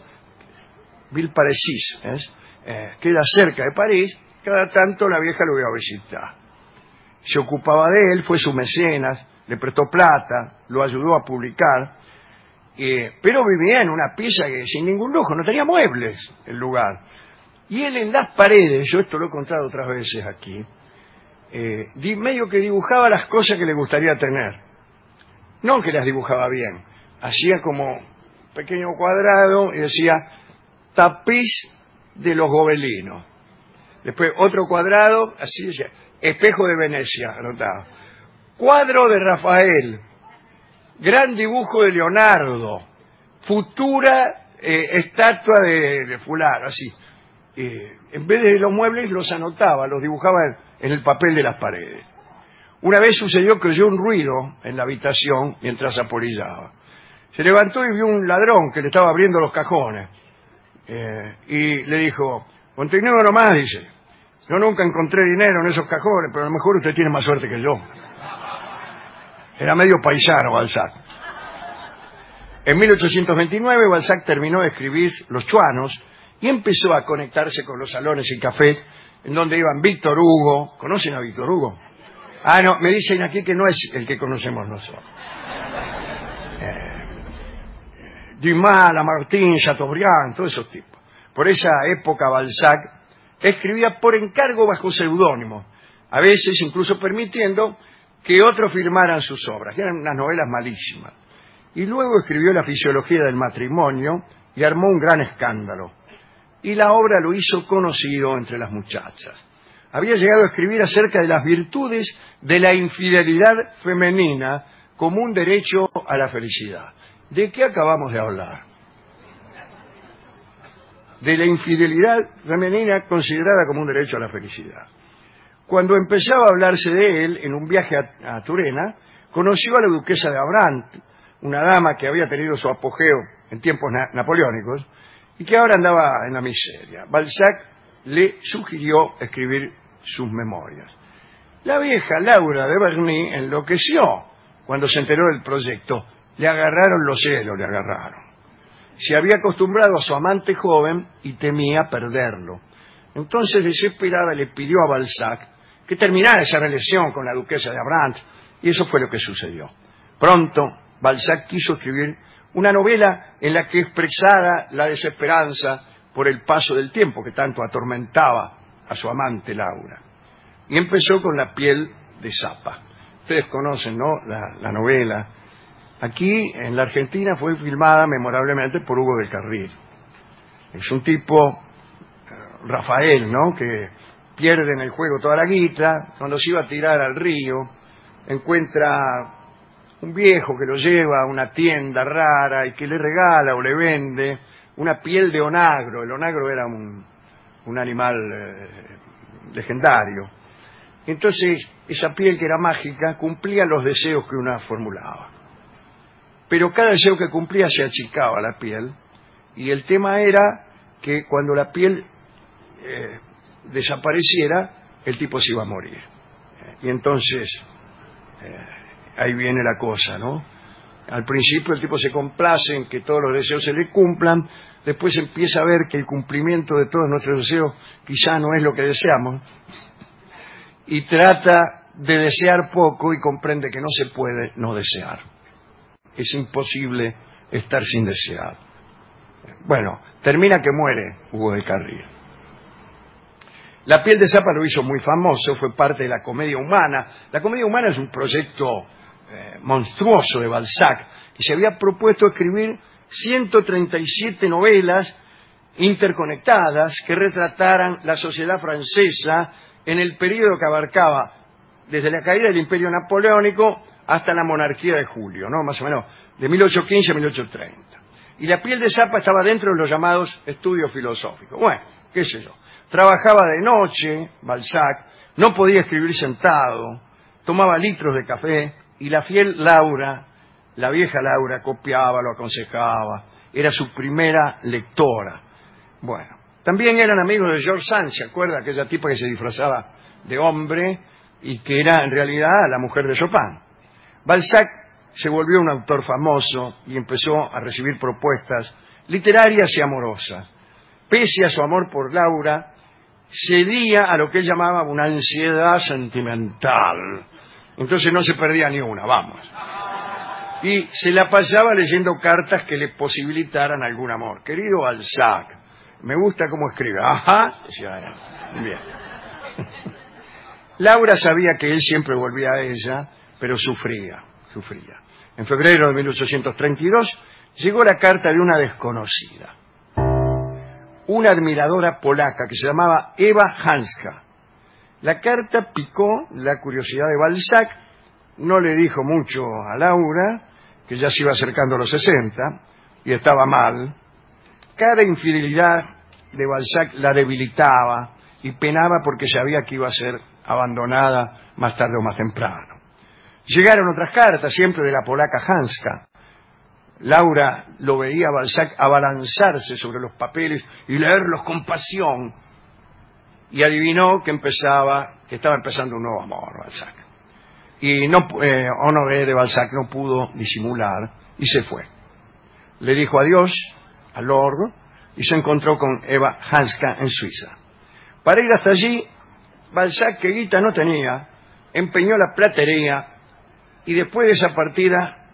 queda cerca de París, cada tanto la vieja lo iba a visitar. Se ocupaba de él, fue su mecenas, le prestó plata, lo ayudó a publicar, pero vivía en una pieza que sin ningún lujo, no tenía muebles el lugar. Y él en las paredes, yo esto lo he contado otras veces aquí, medio que dibujaba las cosas que le gustaría tener. No que las dibujaba bien, hacía como un pequeño cuadrado y decía: tapiz de los gobelinos. Después otro cuadrado, así decía, espejo de Venecia, anotaba. Cuadro de Rafael, gran dibujo de Leonardo, futura estatua de fulano, así. En vez de los muebles los anotaba, los dibujaba en el papel de las paredes. Una vez sucedió que oyó un ruido en la habitación mientras apolillaba. Se levantó y vio un ladrón que le estaba abriendo los cajones. Y le dijo, continúe nomás, dice. Yo nunca encontré dinero en esos cajones, pero a lo mejor usted tiene más suerte que yo. Era medio paisano Balzac. En 1829 Balzac terminó de escribir Los Chuanos y empezó a conectarse con los salones y cafés en donde iban Víctor Hugo. ¿Conocen a Víctor Hugo? Ah, no, me dicen aquí que no es el que conocemos nosotros. Dumas, Lamartine, Chateaubriand, todos esos tipos. Por esa época Balzac escribía por encargo bajo seudónimo, a veces incluso permitiendo que otros firmaran sus obras, que eran unas novelas malísimas. Y luego escribió La fisiología del matrimonio y armó un gran escándalo. Y la obra lo hizo conocido entre las muchachas. Había llegado a escribir acerca de las virtudes de la infidelidad femenina como un derecho a la felicidad. ¿De qué acabamos de hablar? De la infidelidad femenina considerada como un derecho a la felicidad. Cuando empezaba a hablarse de él en un viaje a Turena, conoció a la duquesa de Abrantes, una dama que había tenido su apogeo en tiempos napoleónicos y que ahora andaba en la miseria. Balzac le sugirió escribir sus memorias. La vieja Laura de Berny enloqueció cuando se enteró del proyecto. Le agarraron los celos, le agarraron. Se había acostumbrado a su amante joven y temía perderlo. Entonces, desesperada, le pidió a Balzac que terminara esa relación con la duquesa de Abrantes, y eso fue lo que sucedió. Pronto, Balzac quiso escribir una novela en la que expresara la desesperanza por el paso del tiempo que tanto atormentaba a su amante Laura. Y empezó con La piel de Zapa. Ustedes conocen, ¿no?, la novela. Aquí, en la Argentina, fue filmada memorablemente por Hugo del Carril. Es un tipo, Rafael, ¿no?, que pierde en el juego toda la guita. Cuando se iba a tirar al río, encuentra un viejo que lo lleva a una tienda rara y que le regala o le vende una piel de onagro. El onagro era un animal legendario. Entonces, esa piel que era mágica cumplía los deseos que una formulaba. Pero cada deseo que cumplía se achicaba la piel, y el tema era que cuando la piel desapareciera, el tipo se iba a morir. Y entonces, ahí viene la cosa, ¿no? Al principio el tipo se complace en que todos los deseos se le cumplan, después empieza a ver que el cumplimiento de todos nuestros deseos quizá no es lo que deseamos, y trata de desear poco y comprende que no se puede no desear. Es imposible estar sin desear. Bueno, termina que muere Hugo del Carril. La piel de Zapa lo hizo muy famoso, fue parte de la Comedia Humana. La Comedia Humana es un proyecto monstruoso de Balzac, que se había propuesto escribir 137 novelas interconectadas que retrataran la sociedad francesa en el período que abarcaba desde la caída del Imperio Napoleónico hasta la monarquía de Julio, ¿no?, más o menos de 1815 a 1830. Y La piel de Zapa estaba dentro de los llamados estudios filosóficos. Bueno, qué sé yo. Trabajaba de noche, Balzac, no podía escribir sentado, tomaba litros de café, y la fiel Laura, la vieja Laura, copiaba, lo aconsejaba, era su primera lectora. Bueno, también eran amigos de George Sand, ¿se acuerda? Aquella tipa que se disfrazaba de hombre y que era en realidad la mujer de Chopin. Balzac se volvió un autor famoso y empezó a recibir propuestas literarias y amorosas. Pese a su amor por Laura, cedía a lo que él llamaba una ansiedad sentimental. Entonces no se perdía ni una, vamos. Y se la pasaba leyendo cartas que le posibilitaran algún amor. Querido Balzac, me gusta cómo escribe. Ajá, decía él. Bien. Laura sabía que él siempre volvía a ella, pero sufría. En febrero de 1832 llegó la carta de una desconocida. una admiradora polaca que se llamaba Eva Hanska. La carta picó la curiosidad de Balzac, no le dijo mucho a Laura, que ya se iba acercando a los 60 y estaba mal. Cada infidelidad de Balzac la debilitaba y penaba porque sabía que iba a ser abandonada más tarde o más temprano. Llegaron otras cartas, siempre de la polaca Hanska. Laura lo veía a Balzac abalanzarse sobre los papeles y leerlos con pasión, y adivinó que estaba empezando un nuevo amor, Balzac. Y Honoré de Balzac no pudo disimular y se fue. Le dijo adiós al Lord y se encontró con Eva Hanska en Suiza. Para ir hasta allí, Balzac, que guita no tenía, empeñó la platería, y después de esa partida,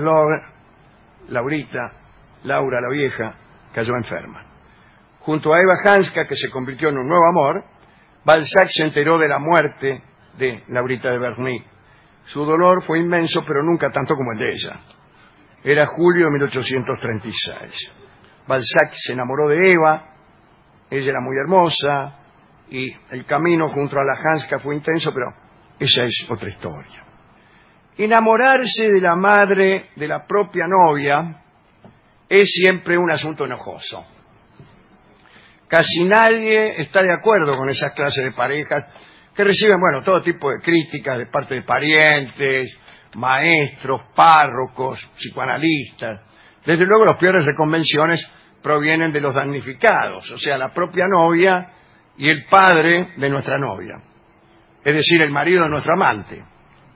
Laura la vieja, cayó enferma. Junto a Eva Hanska, que se convirtió en un nuevo amor, Balzac se enteró de la muerte de Laurita de Berny. Su dolor fue inmenso, pero nunca tanto como el de ella. Era julio de 1836. Balzac se enamoró de Eva, ella era muy hermosa, y el camino junto a la Hanska fue intenso, pero esa es otra historia. Enamorarse de la madre de la propia novia es siempre un asunto enojoso. Casi nadie está de acuerdo con esas clases de parejas que reciben, todo tipo de críticas de parte de parientes, maestros, párrocos, psicoanalistas. Desde luego, las peores reconvenciones provienen de los damnificados, o sea, la propia novia y el padre de nuestra novia, es decir, el marido de nuestro amante.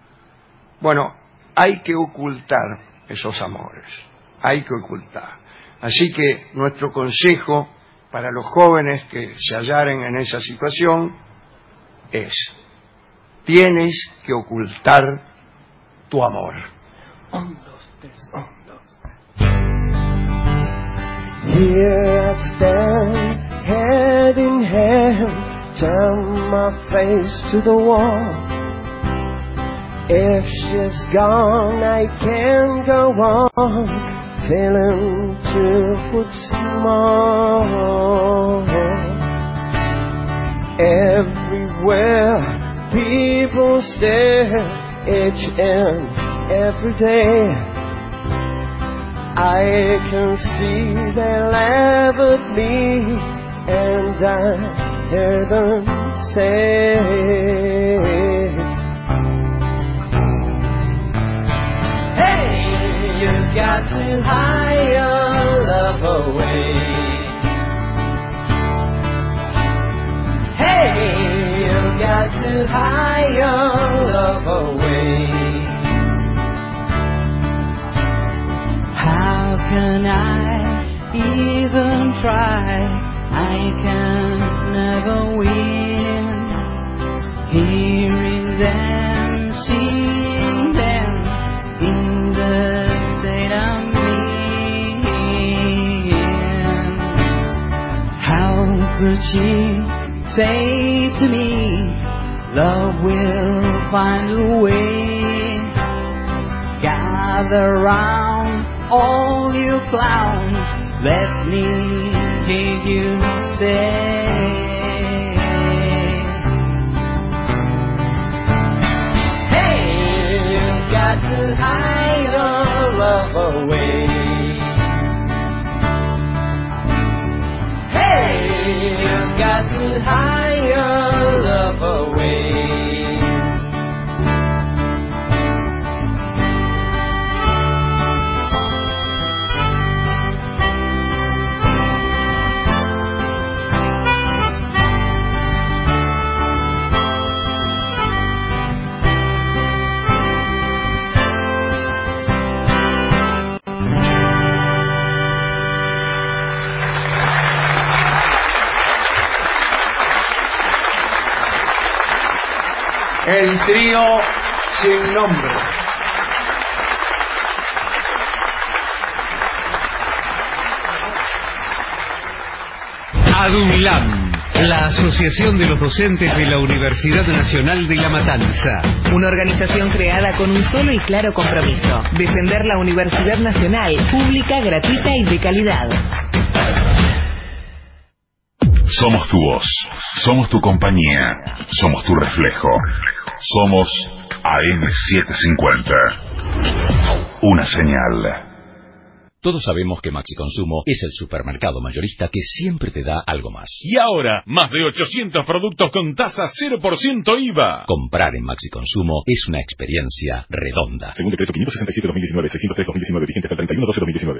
Hay que ocultar esos amores, hay que ocultar. Así que nuestro consejo para los jóvenes que se hallaren en esa situación es: tienes que ocultar tu amor. 1, 2, 3, 1, 2, 3. Here I stand, head in hand, turn my face to the wall. If she's gone, I can't go on, feeling 2 foot small. Everywhere people stare, each and every day. I can see they laugh at me, and I hear them say, hey, you got to hide your love away. Hey, you got to hide your love away. How can I even try? I can never win. Hearing them, seeing them in the state I'm in. How could she say to me, love will find a way? Gather round, all you clowns, let me hear you say, hey, you got to hide your love away. Hey, you got to hide your love away. El trío sin nombre. ADUNLAM, la Asociación de los Docentes de la Universidad Nacional de La Matanza. Una organización creada con un solo y claro compromiso: defender la Universidad Nacional, pública, gratuita y de calidad. Somos tu voz, somos tu compañía, somos tu reflejo. Somos AM750. Una señal. Todos sabemos que Maxi Consumo es el supermercado mayorista que siempre te da algo más. Y ahora, más de 800 productos con tasa 0% IVA. Comprar en Maxi Consumo es una experiencia redonda. Según decreto 567-2019, 603-2019, vigente hasta el 31/12/2019.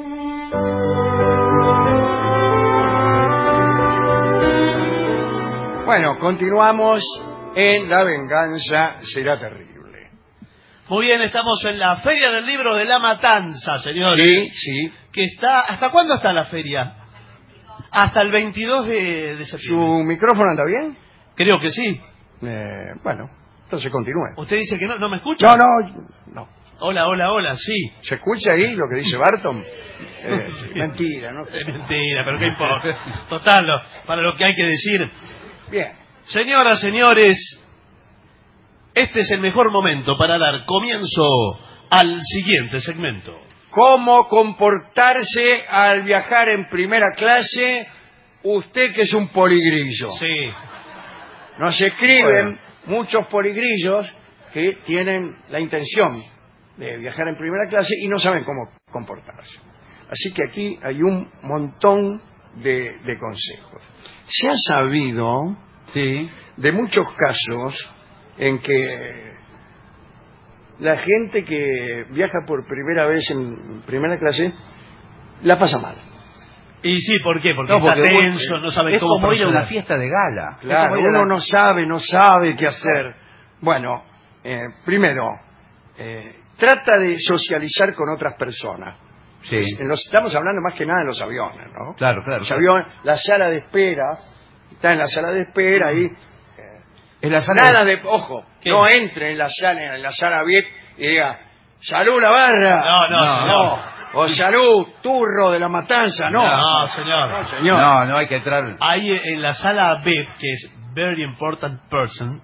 Bueno, continuamos en La venganza será terrible. Muy bien, estamos en la Feria del Libro de La Matanza, señores. Sí. Que está, ¿hasta cuándo está la feria? Hasta el 22 de septiembre. ¿Su micrófono anda bien? Creo que sí. Bueno, entonces continúe. ¿Usted dice que no me escucha? No. Hola, sí. ¿Se escucha ahí lo que dice Barton? Mentira, ¿no? Es mentira, pero ¿qué importa? Total, para lo que hay que decir. Bien. Señoras, señores, este es el mejor momento para dar comienzo al siguiente segmento. ¿Cómo comportarse al viajar en primera clase usted que es un poligrillo? Sí. Nos escriben muchos poligrillos que tienen la intención de viajar en primera clase y no saben cómo comportarse. Así que aquí hay un montón de consejos. Se ha sabido de muchos casos en que la gente que viaja por primera vez en primera clase la pasa mal. Y sí, ¿por qué? Porque está tenso, no sabe cómo como ir a proceder. una fiesta de gala. Claro, uno no sabe qué hacer. Bueno, primero, trata de socializar con otras personas. Sí. Estamos hablando más que nada en los aviones, ¿no? Claro. Los aviones, la sala de espera, está en la sala de espera y en la sala nada de ojo, ¿qué? No entre en la sala VIP y diga salud la barra. No. O salud turro de la matanza, no. No, señor. No, señor. No hay que entrar. Hay en la sala VIP, que es Very Important Person.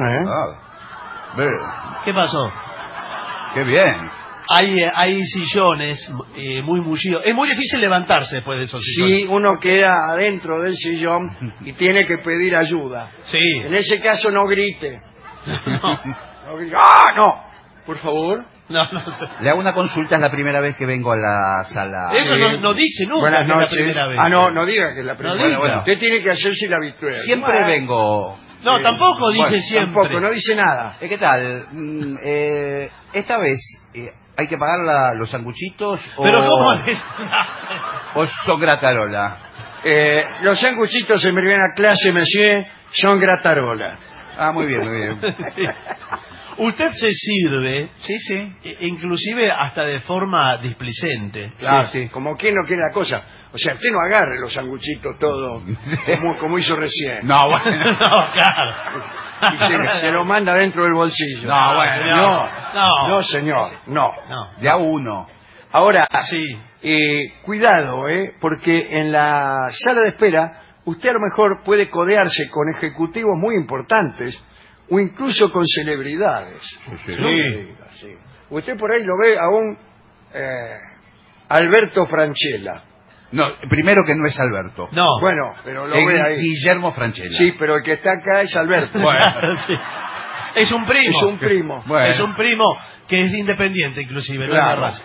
¿Qué pasó? Qué bien. Hay sillones muy mullidos. Es muy difícil levantarse después de esos sillones. Sí, uno queda adentro del sillón y tiene que pedir ayuda. Sí. En ese caso no grite. No grite. No. Por favor. No. Le hago una consulta, es la primera vez que vengo a la sala. Eso no dice nunca. Buenas noches. Que es la primera vez. No diga que es la primera vez. Bueno. Usted tiene que hacerse la habitual. Siempre vengo. No, tampoco dice siempre. Tampoco, no dice nada. ¿Qué tal? Esta vez, ¿hay que pagar los sanguchitos? ¿Pero cómo es? ¿O son gratarola? Los sanguchitos en primera clase, monsieur, son gratarola. Muy bien. Sí. Usted se sirve, inclusive hasta de forma displicente. Claro, como quien no quiere la cosa. O sea, usted no agarre los sanguchitos todo como hizo recién. No, bueno. No, claro. Y se lo manda dentro del bolsillo. No, bueno. Señor. No. De a uno. Ahora, cuidado, porque en la sala de espera usted a lo mejor puede codearse con ejecutivos muy importantes o incluso con celebridades. Sí. Usted por ahí lo ve a un Alberto Franchella. No, primero que no es Alberto. No. Bueno, pero lo ve ahí. Guillermo Franchella. Sí, pero el que está acá es Alberto. Bueno. Sí. Es un primo. Es un primo. Bueno. Es un primo que es independiente, inclusive. Claro. No es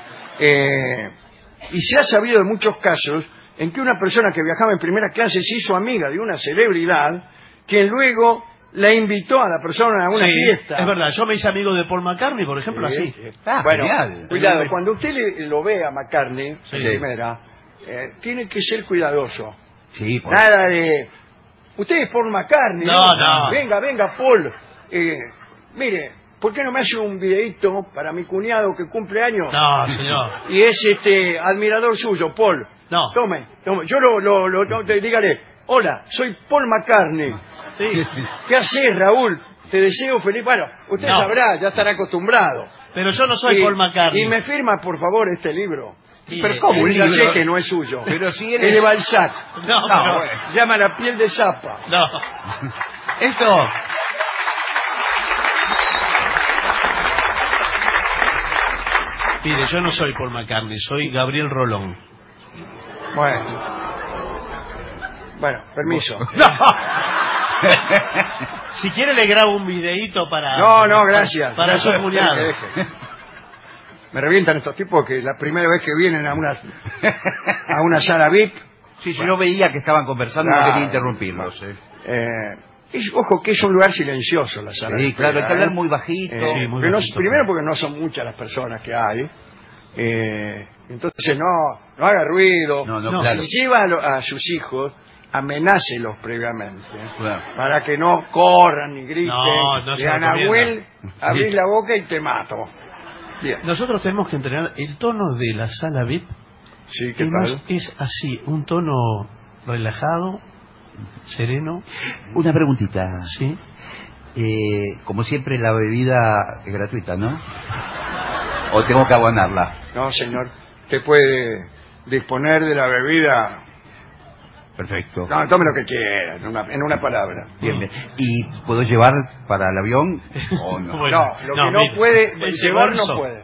y se ha sabido de muchos casos en que una persona que viajaba en primera clase se hizo amiga de una celebridad, quien luego la invitó a la persona a una fiesta. Es verdad, yo me hice amigo de Paul McCartney, por ejemplo, así. Bueno, genial. cuidado, cuando usted lo ve a McCartney, primera, tiene que ser cuidadoso. Sí, nada de... Usted es Paul McCartney. No. Venga, Paul. Mire, ¿por qué no me hace un videíto para mi cuñado que cumple años? No, señor. Y es admirador suyo, Paul. No. Tome. Yo dígale, hola, soy Paul McCartney. Sí. ¿Qué haces, Raúl? Te deseo feliz... Bueno, usted sabrá, ya estará acostumbrado. Pero yo no soy Paul McCartney. Y me firma, por favor, este libro. Pero ¿cómo un Ya libro? sé que no es suyo. Pero si Es de Balzac. No, bueno. Llama La piel de zapa. No. Esto... Mire, yo no soy Paul McCartney, soy Gabriel Rolón. Bueno. Bueno, permiso. Si quiere le grabo un videíto para... No, gracias. Para su cuñado. Deje. Me revientan estos tipos que la primera vez que vienen a una sala VIP... Sí, yo veía que estaban conversando, no quería interrumpirlos. Ojo, que es un lugar silencioso la sala VIP. Sí, claro, hay que hablar muy bajito. Muy bajito. Primero porque no son muchas las personas que hay. Entonces no haga ruido. No, claro. Si lleva a sus hijos, amenácelos previamente. Para que no corran ni griten. No se digan, Abuel, abrís la boca y te mato. Bien. Nosotros tenemos que entrenar el tono de la sala VIP. Sí, ¿qué tal? Es así, un tono relajado, sereno. Una preguntita. Sí. Como siempre, la bebida es gratuita, ¿no? ¿O tengo que abonarla? No, señor. Usted puede disponer de la bebida. Perfecto. No, tome lo que quiera, en una palabra. Bien. ¿Y puedo llevar para el avión o no? Bueno, lo que no puede llevar no puede.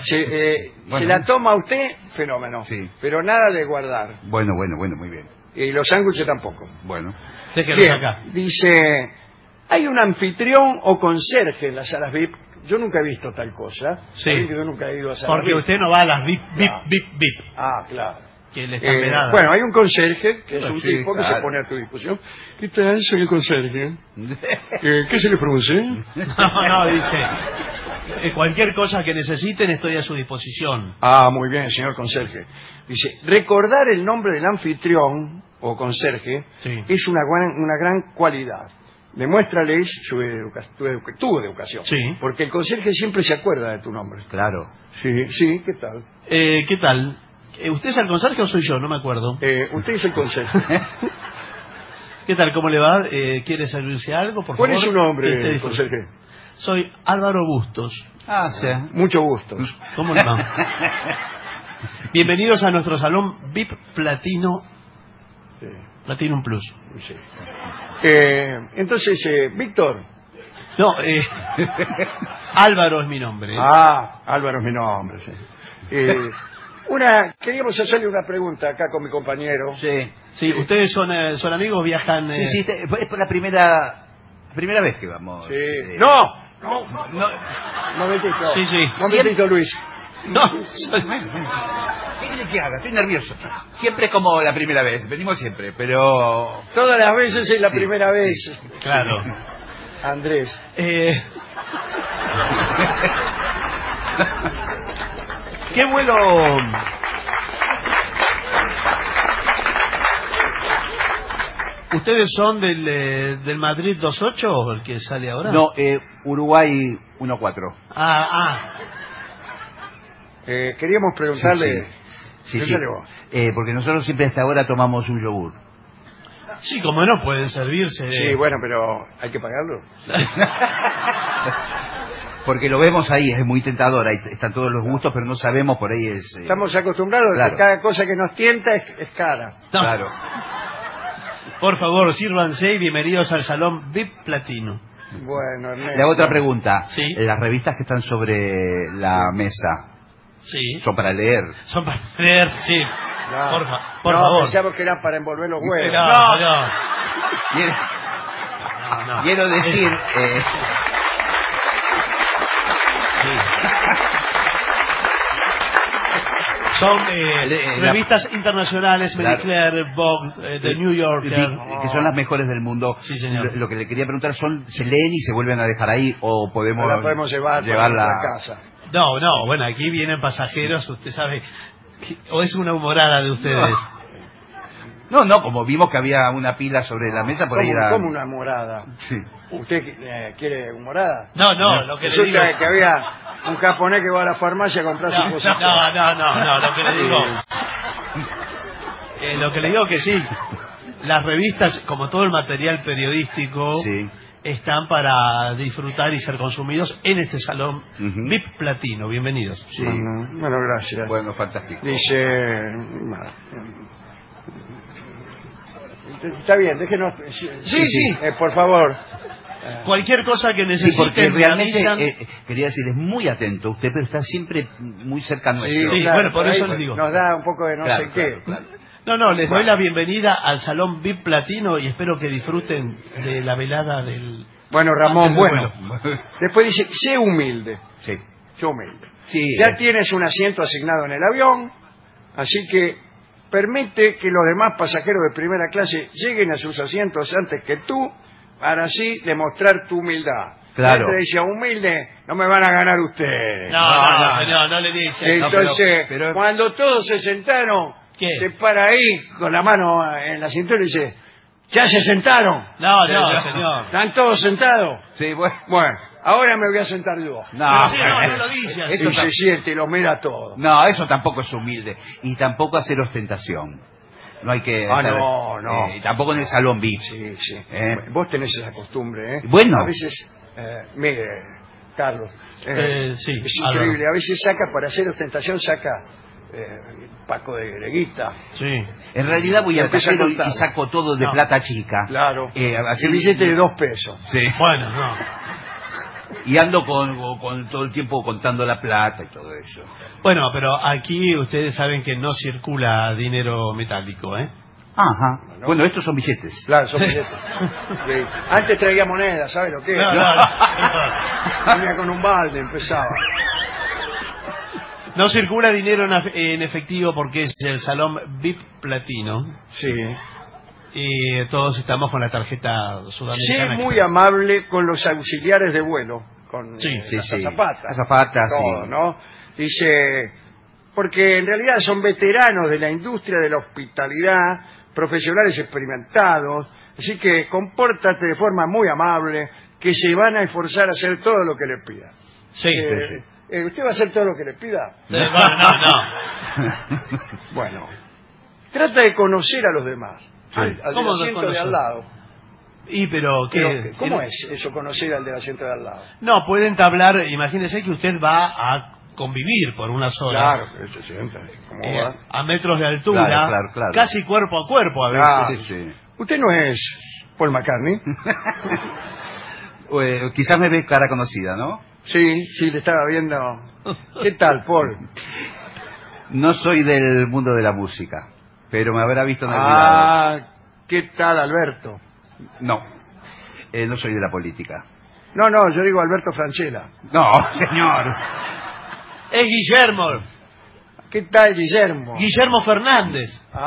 Se la toma usted, fenómeno. Sí. Pero nada de guardar. Bueno, muy bien. Y los sándwiches tampoco. Bueno. Déjelos acá. Dice, hay un anfitrión o conserje en las salas VIP. Yo nunca he visto tal cosa. Sí. Yo nunca he ido a salas Porque VIP. usted no va a las VIP. Ah, claro. Que le están pedadas. Bueno, hay un conserje, que es un tipo que claro. se pone a tu disposición. ¿Qué tal? Soy el conserje. ¿Qué se le produce? No, dice... cualquier cosa que necesiten estoy a su disposición. Ah, muy bien, señor conserje. Dice, recordar el nombre del anfitrión o conserje es una gran cualidad. Demuéstrales tu educación. Sí. Porque el conserje siempre se acuerda de tu nombre. Claro. Sí, ¿qué tal? ¿Qué tal? ¿Usted es el conserje o soy yo? No me acuerdo. Usted es el conserje. ¿Qué tal? ¿Cómo le va? ¿Quiere servirse algo? Por ¿Cuál favor? es su nombre, conserje? Soy Álvaro Bustos. Ah, sí. Mucho gusto. ¿Cómo le va? Bienvenidos a nuestro salón VIP Platino. Sí. Platinum Plus. Sí. Entonces, Víctor. No, Álvaro es mi nombre. Álvaro es mi nombre, sí. Queríamos hacerle una pregunta acá con mi compañero. Sí. ¿Ustedes son amigos? ¿Viajan? Sí, es por la primera vez que vamos. Sí. No. Momentito. Sí. Momentito, Luis. No. ¿Qué quiere que haga? Estoy nervioso. Siempre como la primera vez. Venimos siempre, pero... Todas las veces es la primera vez. Claro. Andrés. ¿Qué vuelo? ¿Ustedes son del Madrid 28 o el que sale ahora? No, Uruguay 14. Queríamos preguntarle... Sí. Porque nosotros siempre hasta ahora tomamos un yogur. Sí, como no pueden servirse. Sí, bueno, pero hay que pagarlo. Porque lo vemos ahí, es muy tentador, ahí están todos los gustos, pero no sabemos, por ahí es... Estamos acostumbrados a que cada cosa que nos tienta es cara. No. Claro. Por favor, sírvanse y bienvenidos al Salón VIP Platino. Bueno, Ernesto. Le hago otra pregunta. Sí. Las revistas que están sobre la mesa, sí, ¿son para leer? Son para leer, sí. No, por favor. Pensamos que eran para envolver los huevos. No. Quiero decir... Son revistas internacionales, Marie Claire, Vogue, The New Yorker. Que son las mejores del mundo. Sí, señor. Lo que le quería preguntar son, ¿se leen y se vuelven a dejar ahí o podemos, la podemos llevarla a casa? No, bueno, aquí vienen pasajeros, usted sabe, o es una humorada de ustedes. No, como vimos que había una pila sobre la mesa, por ahí era... ¿Cómo una morada? Sí. ¿Usted quiere morada? No, lo que le digo... que había un japonés que va a la farmacia a comprar su cosa. No, lo que le digo... lo que le digo que sí, las revistas, como todo el material periodístico... Sí. Están para disfrutar y ser consumidos en este salón VIP Platino. Bienvenidos. Sí. Bueno, gracias. Bueno, fantástico. Dice... Está bien, déjenos... Sí. Por favor. Cualquier cosa que necesiten... Sí, porque realmente, quería decir, es muy atento usted, pero está siempre muy cerca nuestro. Sí, bueno, por eso les digo. Nos da un poco de no sé qué. Claro. No, les doy la bienvenida al Salón VIP Platino y espero que disfruten de la velada del... Bueno, Ramón, después dice, sé humilde. Sí. Sé humilde. Sí, ya tienes un asiento asignado en el avión, así que permite que los demás pasajeros de primera clase lleguen a sus asientos antes que tú, para así demostrar tu humildad. Claro. Siempre dice, humilde, no me van a ganar ustedes. No, señor, no le dice. Entonces, pero... cuando todos se sentaron, te para ahí con la mano en la cintura y dice, ¿ya se sentaron? No, señor. ¿Están todos sentados? Sí, bueno. Bueno, ahora me voy a sentar yo. No lo dice así. Y se siente y lo mira todo. No, eso tampoco es humilde. Y tampoco hacer ostentación. No hay que... no. Tampoco en el salón VIP. Sí. Vos tenés esa costumbre, ¿eh? Bueno. A veces, mire, Carlos, sí, es increíble. A veces saca, para hacer ostentación, saca Paco de guita. Sí. En realidad voy al cajero y saco todo de plata chica. Claro. Así, el billete de 2 pesos. Sí. Bueno, no. Y ando con todo el tiempo contando la plata y todo eso. Bueno, pero aquí ustedes saben que no circula dinero metálico, ¿eh? Ajá. ¿No? Bueno, estos son billetes. Claro, son billetes. Sí. Antes traía monedas, ¿sabes lo que es? Venía con un balde, empezaba. No circula dinero en efectivo porque es el Salón VIP Platino. Sí. Y todos estamos con la tarjeta sudamericana. Sé muy amable con los auxiliares de vuelo, con las azafatas. Azafatas, todo, ¿no? Dice, porque en realidad son veteranos de la industria de la hospitalidad, profesionales experimentados, así que compórtate de forma muy amable, que se van a esforzar a hacer todo lo que les pida. Sí. ¿Usted va a hacer todo lo que le pida? No. Bueno, trata de conocer a los demás. Al del asiento de al lado. ¿Cómo es eso, conocer al del asiento de al lado? No, puede entablar, imagínese que usted va a convivir por unas horas. Claro, se sienta. ¿Cómo va? A metros de altura, claro. casi cuerpo a cuerpo a veces. Sí. ¿Usted no es Paul McCartney? Quizás me ve cara conocida, ¿no? Sí, le estaba viendo. ¿Qué tal, Paul? No soy del mundo de la música, pero me habrá visto en algún lado. ¿Qué tal, Alberto? No, no soy de la política. No, yo digo Alberto Franchella. No, señor. Es Guillermo. ¿Qué tal, Guillermo? Guillermo Fernández.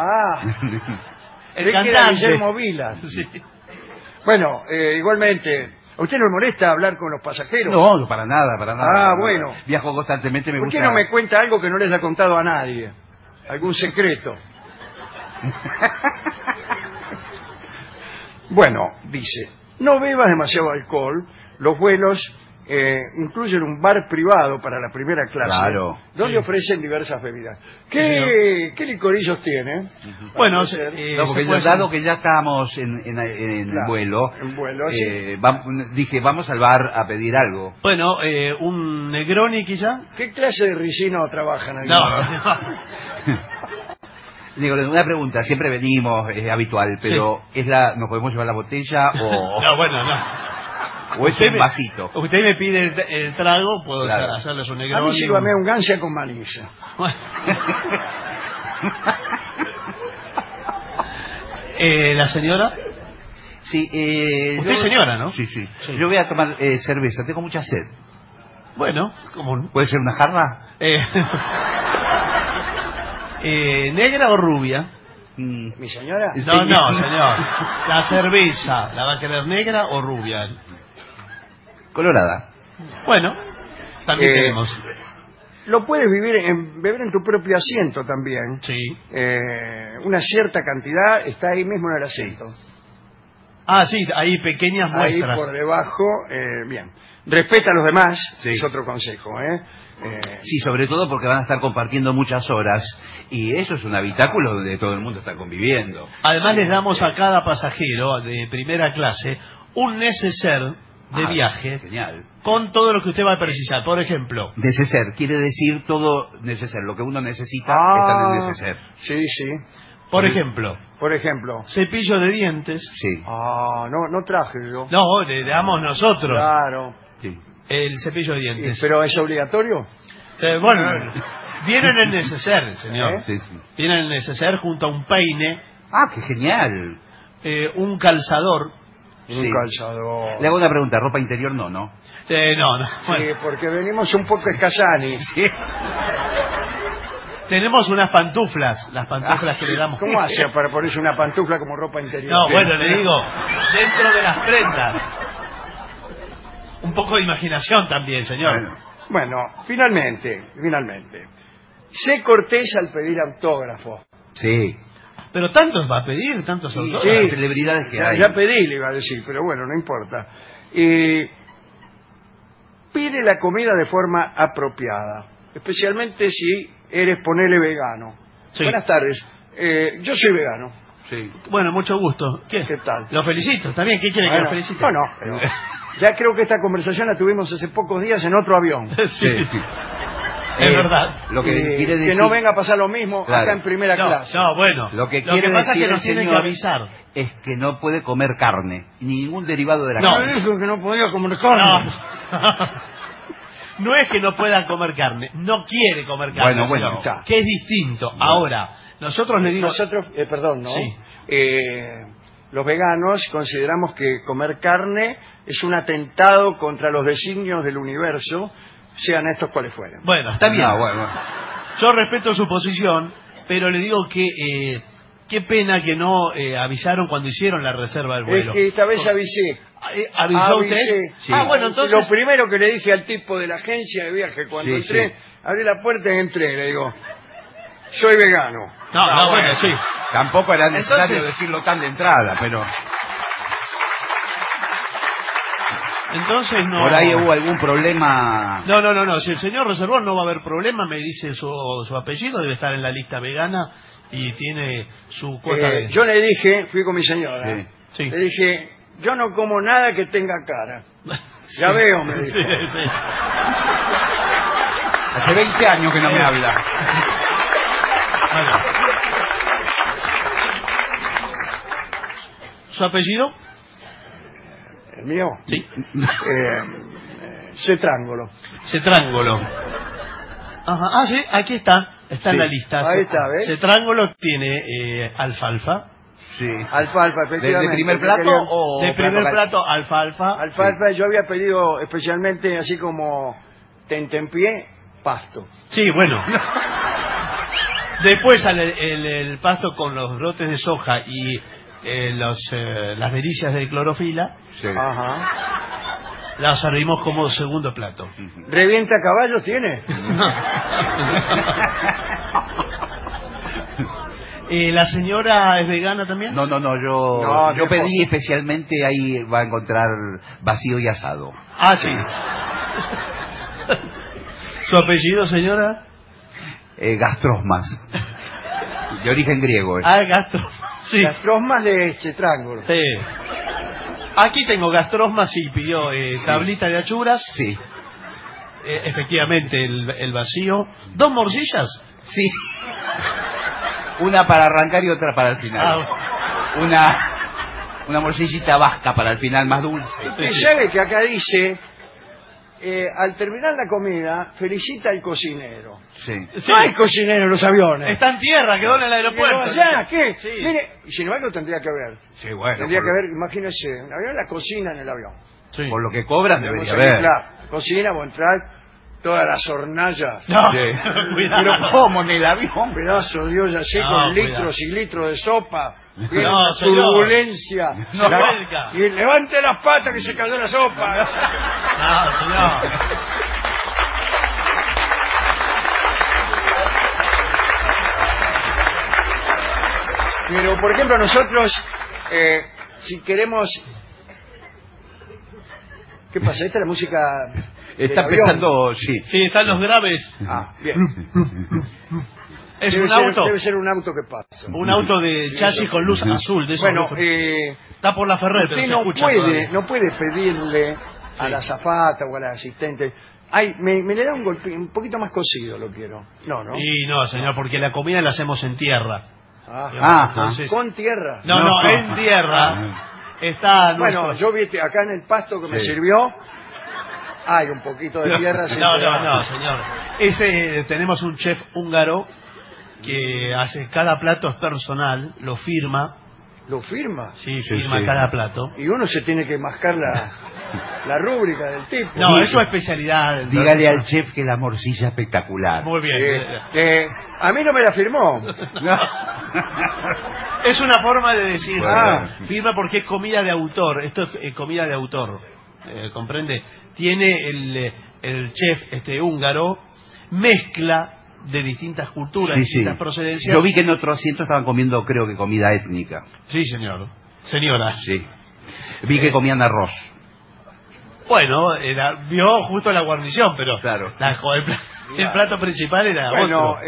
El cantante. Guillermo Vilas. Sí. Bueno, igualmente, ¿a usted no le molesta hablar con los pasajeros? No, para nada. Bueno. Viajo constantemente, me gusta. ¿Por qué no me cuenta algo que no le haya contado a nadie? ¿Algún secreto? Bueno, dice, no bebas demasiado alcohol, los vuelos incluyen un bar privado para la primera clase, donde ofrecen diversas bebidas. ¿Qué licorillos tiene? Bueno, porque dado que ya estábamos en vuelo, dije, vamos al bar a pedir algo. Bueno, un Negroni quizá. ¿Qué clase de ricino trabajan ahí? Digo, una pregunta, siempre venimos, es habitual, pero ¿nos podemos llevar la botella o...? No. ¿O es un vasito? Usted me pide el trago, puedo hacerle su Negroni. A mí sírvame un Gancia con manisa. ¿La señora? Sí. Usted es señora, ¿no? Sí. Yo voy a tomar cerveza, tengo mucha sed. Bueno, ¿cómo? ¿Puede ser una jarra? ¿Negra o rubia? ¿Mi señora? No, señor. La cerveza, ¿la va a querer negra o rubia? Colorada. Bueno, también tenemos. Lo puedes beber en tu propio asiento también. Sí. Una cierta cantidad está ahí mismo en el asiento. Sí, hay pequeñas muestras. Ahí por debajo, bien. Respeta a los demás, es otro consejo, Sí, sobre todo porque van a estar compartiendo muchas horas y eso es un habitáculo donde todo el mundo está conviviendo. Además les damos a cada pasajero de primera clase un neceser de viaje. Genial. Con todo lo que usted va a precisar. Por ejemplo, neceser quiere decir todo neceser, lo que uno necesita está en el neceser. Sí. Por ejemplo, cepillo de dientes. Sí. No traje yo. No, le damos nosotros. Claro. Sí. El cepillo de dientes. ¿Pero es obligatorio? Bueno, Viene en el neceser, señor. Sí, sí. Viene en el neceser junto a un peine. Ah, qué genial. Un calzador. Sí. Un calzador. Le hago una pregunta, ropa interior no, ¿no? No. Sí, porque venimos un poco escasanis. Sí. Tenemos unas pantuflas, las pantuflas que le damos. ¿Cómo hace para ponerse una pantufla como ropa interior? No, bueno, le digo, dentro de las prendas. Un poco de imaginación también, señor. Bueno, finalmente. Sé cortés al pedir autógrafo. Sí. Pero tantos va a pedir, tantos autógrafos. Sí, las celebridades que hay. Ya pedí, le iba a decir, pero bueno, no importa. Pide la comida de forma apropiada, especialmente si eres, ponele, vegano. Sí. Buenas tardes, yo soy vegano. Sí. Bueno, mucho gusto. ¿Qué tal? Lo felicito, ¿está bien? ¿Qué quiere que lo felicite? No, pero ya creo que esta conversación la tuvimos hace pocos días en otro avión. Sí. Es verdad. Lo que quiere decir... Que no venga a pasar lo mismo acá en primera clase. No, bueno. Lo que quiere pasa decir es que nos tiene que avisar. es que no puede comer carne, ni ningún derivado de la No, carne. dijo que no podía comer carne. No es que no pueda comer carne, no quiere comer carne. Bueno, señor, que es distinto. Ahora, nosotros le digo... Nosotros, perdón, ¿no? Sí. Los veganos consideramos que comer carne es un atentado contra los designios del universo, sean estos cuales fueren. Bueno, está bien. Bueno. Yo respeto su posición, pero le digo que qué pena que no avisaron cuando hicieron la reserva del vuelo. Es que esta vez avisé. ¿Avisó usted? Sí. Bueno, entonces... Lo primero que le dije al tipo de la agencia de viaje cuando entré, abrí la puerta y entré, le digo, soy vegano. No, bueno, sí. Tampoco era necesario Entonces... decirlo tan de entrada, pero... Entonces no... Por ahí hubo algún problema... No. Si el señor reservó no va a haber problema, me dice su apellido, debe estar en la lista vegana y tiene su cuota de... Yo le dije, fui con mi señora, Sí. le dije, yo no como nada que tenga cara. Ya veo, me dijo. Sí. Hace 20 años que no me habla. Bueno. ¿Su apellido? ¿El mío? Sí. Cetrángolo. Cetrángolo. Ajá. Ah, sí, aquí está. Está en la lista. Ahí está, ¿ves? Cetrángolo tiene alfalfa. Sí. Alfalfa, efectivamente. ¿De primer plato o...? De primer plato, alfalfa. Alfalfa, yo había pedido especialmente, así como tentempié, pasto. Sí, bueno. Después el pasto con los brotes de soja y las delicias de clorofila. Sí. Ajá. Las servimos como segundo plato. ¿Revienta caballos tiene? ¿La señora es vegana también? No, yo pedí especialmente, ahí va a encontrar vacío y asado. Ah, sí. ¿Su apellido, señora? Gastrosmas. De origen griego. Gastrosmas, sí. Gastrosmas de Cetrángolo. Sí. Aquí tengo gastrosmas y pidió tablita de achuras. Sí. Efectivamente, el vacío. ¿2 morcillas? Sí. Una para arrancar y otra para el final. Una morcillita vasca para el final, más dulce. Y sabe que acá dice, al terminar la comida, felicita al cocinero. Sí. No hay cocinero en los aviones. Está en tierra, quedó en el aeropuerto. ¿Allá qué? Sí. Mire, sin embargo tendría que haber. Sí, bueno. Tendría que haber, imagínese, un avión, la cocina en el avión. Sí. Por lo que cobran debería Vamos a haber. mezclar cocina, vamos a entrar todas las hornallas. No, Sí. cuidado. Pero ¿cómo en el avión? Un pedazo de olla así No, con cuidado. litros y litros de sopa. Viene No, una señor. turbulencia. No, vuelca. Y levante las patas que se cayó la sopa. No, señor. Pero, por ejemplo, nosotros, si queremos... ¿Qué pasa? ¿Esta es la música del Está avión? empezando, sí. Sí, están los graves. Ah, bien. Es Debe un ser- auto. Debe ser un auto que pasa. Un auto de chasis con luz azul. De esos Bueno, que- está por la Ferrer, pero usted se no escucha puede, todavía. no puede pedirle a Sí. la azafata o a la asistente... Ay, me le da un golpe, un poquito más cocido lo quiero. No, no. Y no, señor, porque la comida la hacemos en tierra. Ajá. Entonces- Con tierra. No, en tierra. Está Bueno, nuestro- yo vi acá en el pasto que me Sí. sirvió, hay un poquito de tierra. No, señor. Tenemos un chef húngaro que hace cada plato es personal, lo firma. ¿Lo firma? Sí, firma cada plato. Y uno se tiene que mascar la rúbrica del tipo. No, es su especialidad. Dígale al chef que la morcilla es espectacular. Muy bien. A mí no me la firmó. Es una forma de decir, firma porque es comida de autor. Esto es comida de autor. ¿Comprende? Tiene el chef húngaro, mezcla de distintas culturas, distintas procedencias. Yo vi que en otro asiento estaban comiendo, creo que comida étnica. Sí, señor. Señora. Sí. Vi que comían arroz. Bueno, vio justo la guarnición, pero claro. El plato principal era otro.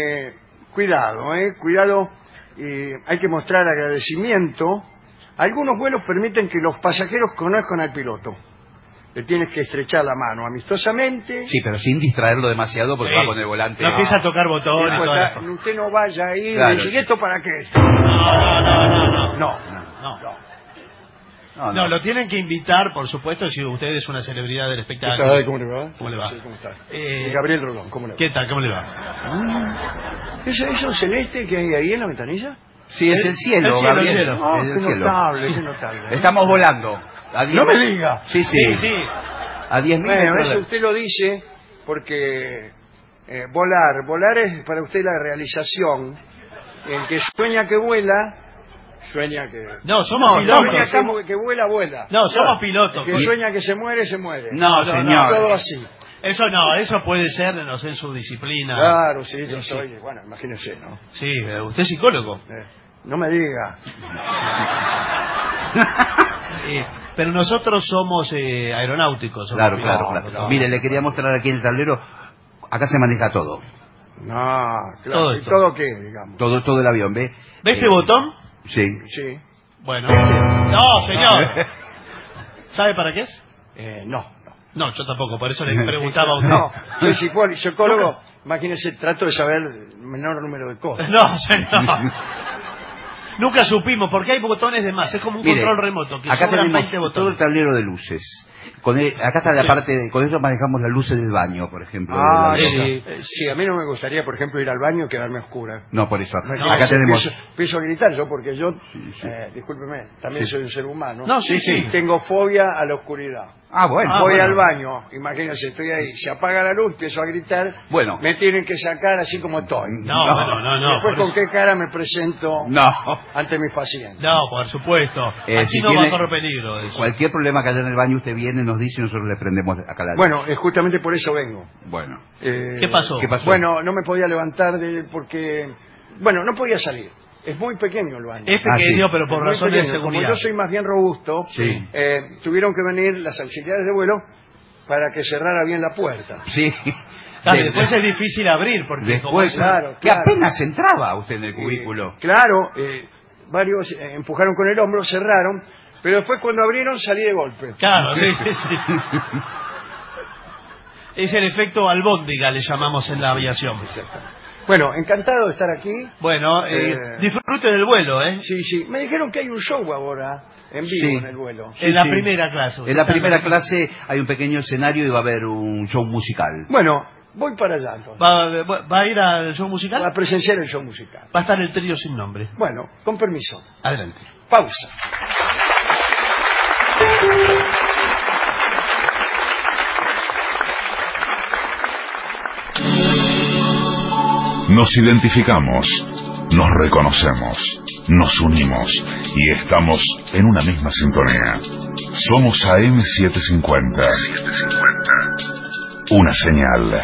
Cuidado. Hay que mostrar agradecimiento. Algunos vuelos permiten que los pasajeros conozcan al piloto. Le tienes que estrechar la mano amistosamente. Sí, pero sin distraerlo demasiado porque va con el volante. No empieza a tocar botones. Usted no vaya a ir. Claro. ¿Y esto para qué? No, lo tienen que invitar, por supuesto, si usted es una celebridad del espectáculo. ¿Cómo le va? ¿Cómo le va? Sí, ¿cómo está? Gabriel Rolón, ¿cómo le va? ¿Qué tal? ¿Cómo le va? ¿Es un celeste que hay ahí en la ventanilla? Sí, es el cielo, Gabriel. Qué notable. Estamos volando. No me diga. Sí. A 10.000 Bueno, eso usted lo dice porque volar es para usted la realización. El que sueña que vuela, sueña que... No, somos pilotos. Sueña que vuela. No, somos pilotos. El que sueña que se muere, se muere. No, señor. Todo así. Eso puede ser, no sé, en su disciplina. Claro, sí, yo soy... Bueno, imagínese, ¿no? Sí, usted es psicólogo. No me diga. Pero nosotros somos aeronáuticos. Claro. Mire, le quería mostrar aquí en el tablero. Acá se maneja todo. No, claro. ¿Y todo qué, digamos? Todo el avión, ¿ve? ¿Ve este botón? Sí. Bueno. No, señor. ¿Sabe para qué es? No, yo tampoco, por eso le preguntaba a usted. No, soy psicólogo. Imagínese, trato de saber el menor número de cosas. No, señor. Nunca supimos, porque hay botones de más. Es como un control remoto. Que acá tenemos 20 botones. todo el tablero de luces. Acá está la parte, con eso manejamos las luces del baño, por ejemplo. Sí, a mí no me gustaría, por ejemplo, ir al baño y quedarme a oscura. No, por eso. Acá tenemos... Empiezo a gritar yo, porque yo, discúlpeme, también soy un ser humano. No, sí. Tengo fobia a la oscuridad. Voy al baño, imagínense, estoy ahí, se apaga la luz, empiezo a gritar, me tienen que sacar así como estoy. No. Después, ¿con qué cara me presento ante mis pacientes? No, por supuesto. Así no va a correr peligro. Cualquier problema que haya en el baño, usted viene, nos dice y nosotros le prendemos acá la luz. Bueno, justamente por eso vengo. Bueno. ¿Qué pasó? Bueno, no me podía levantar porque... Bueno, no podía salir. Es muy pequeño el baño. Es pequeño, pero por razones de seguridad. Como yo soy más bien robusto, tuvieron que venir las auxiliares de vuelo para que cerrara bien la puerta. Sí. Claro, después es difícil abrir, porque después, que apenas entraba usted en el cubículo. Varios empujaron con el hombro, cerraron, pero después cuando abrieron salí de golpe. Claro, sí. Es el efecto albóndiga, le llamamos en la aviación. Bueno, encantado de estar aquí. Bueno, disfrute del vuelo, ¿eh? Sí. Me dijeron que hay un show ahora, en vivo en el vuelo. En la primera clase. En la primera clase hay un pequeño escenario y va a haber un show musical. Bueno, voy para allá entonces. ¿Va a ir al show musical? Va a presenciar el show musical. Va a estar el trío sin nombre. Bueno, con permiso. Adelante. Pausa. Nos identificamos, nos reconocemos, nos unimos y estamos en una misma sintonía. Somos AM750. Una señal.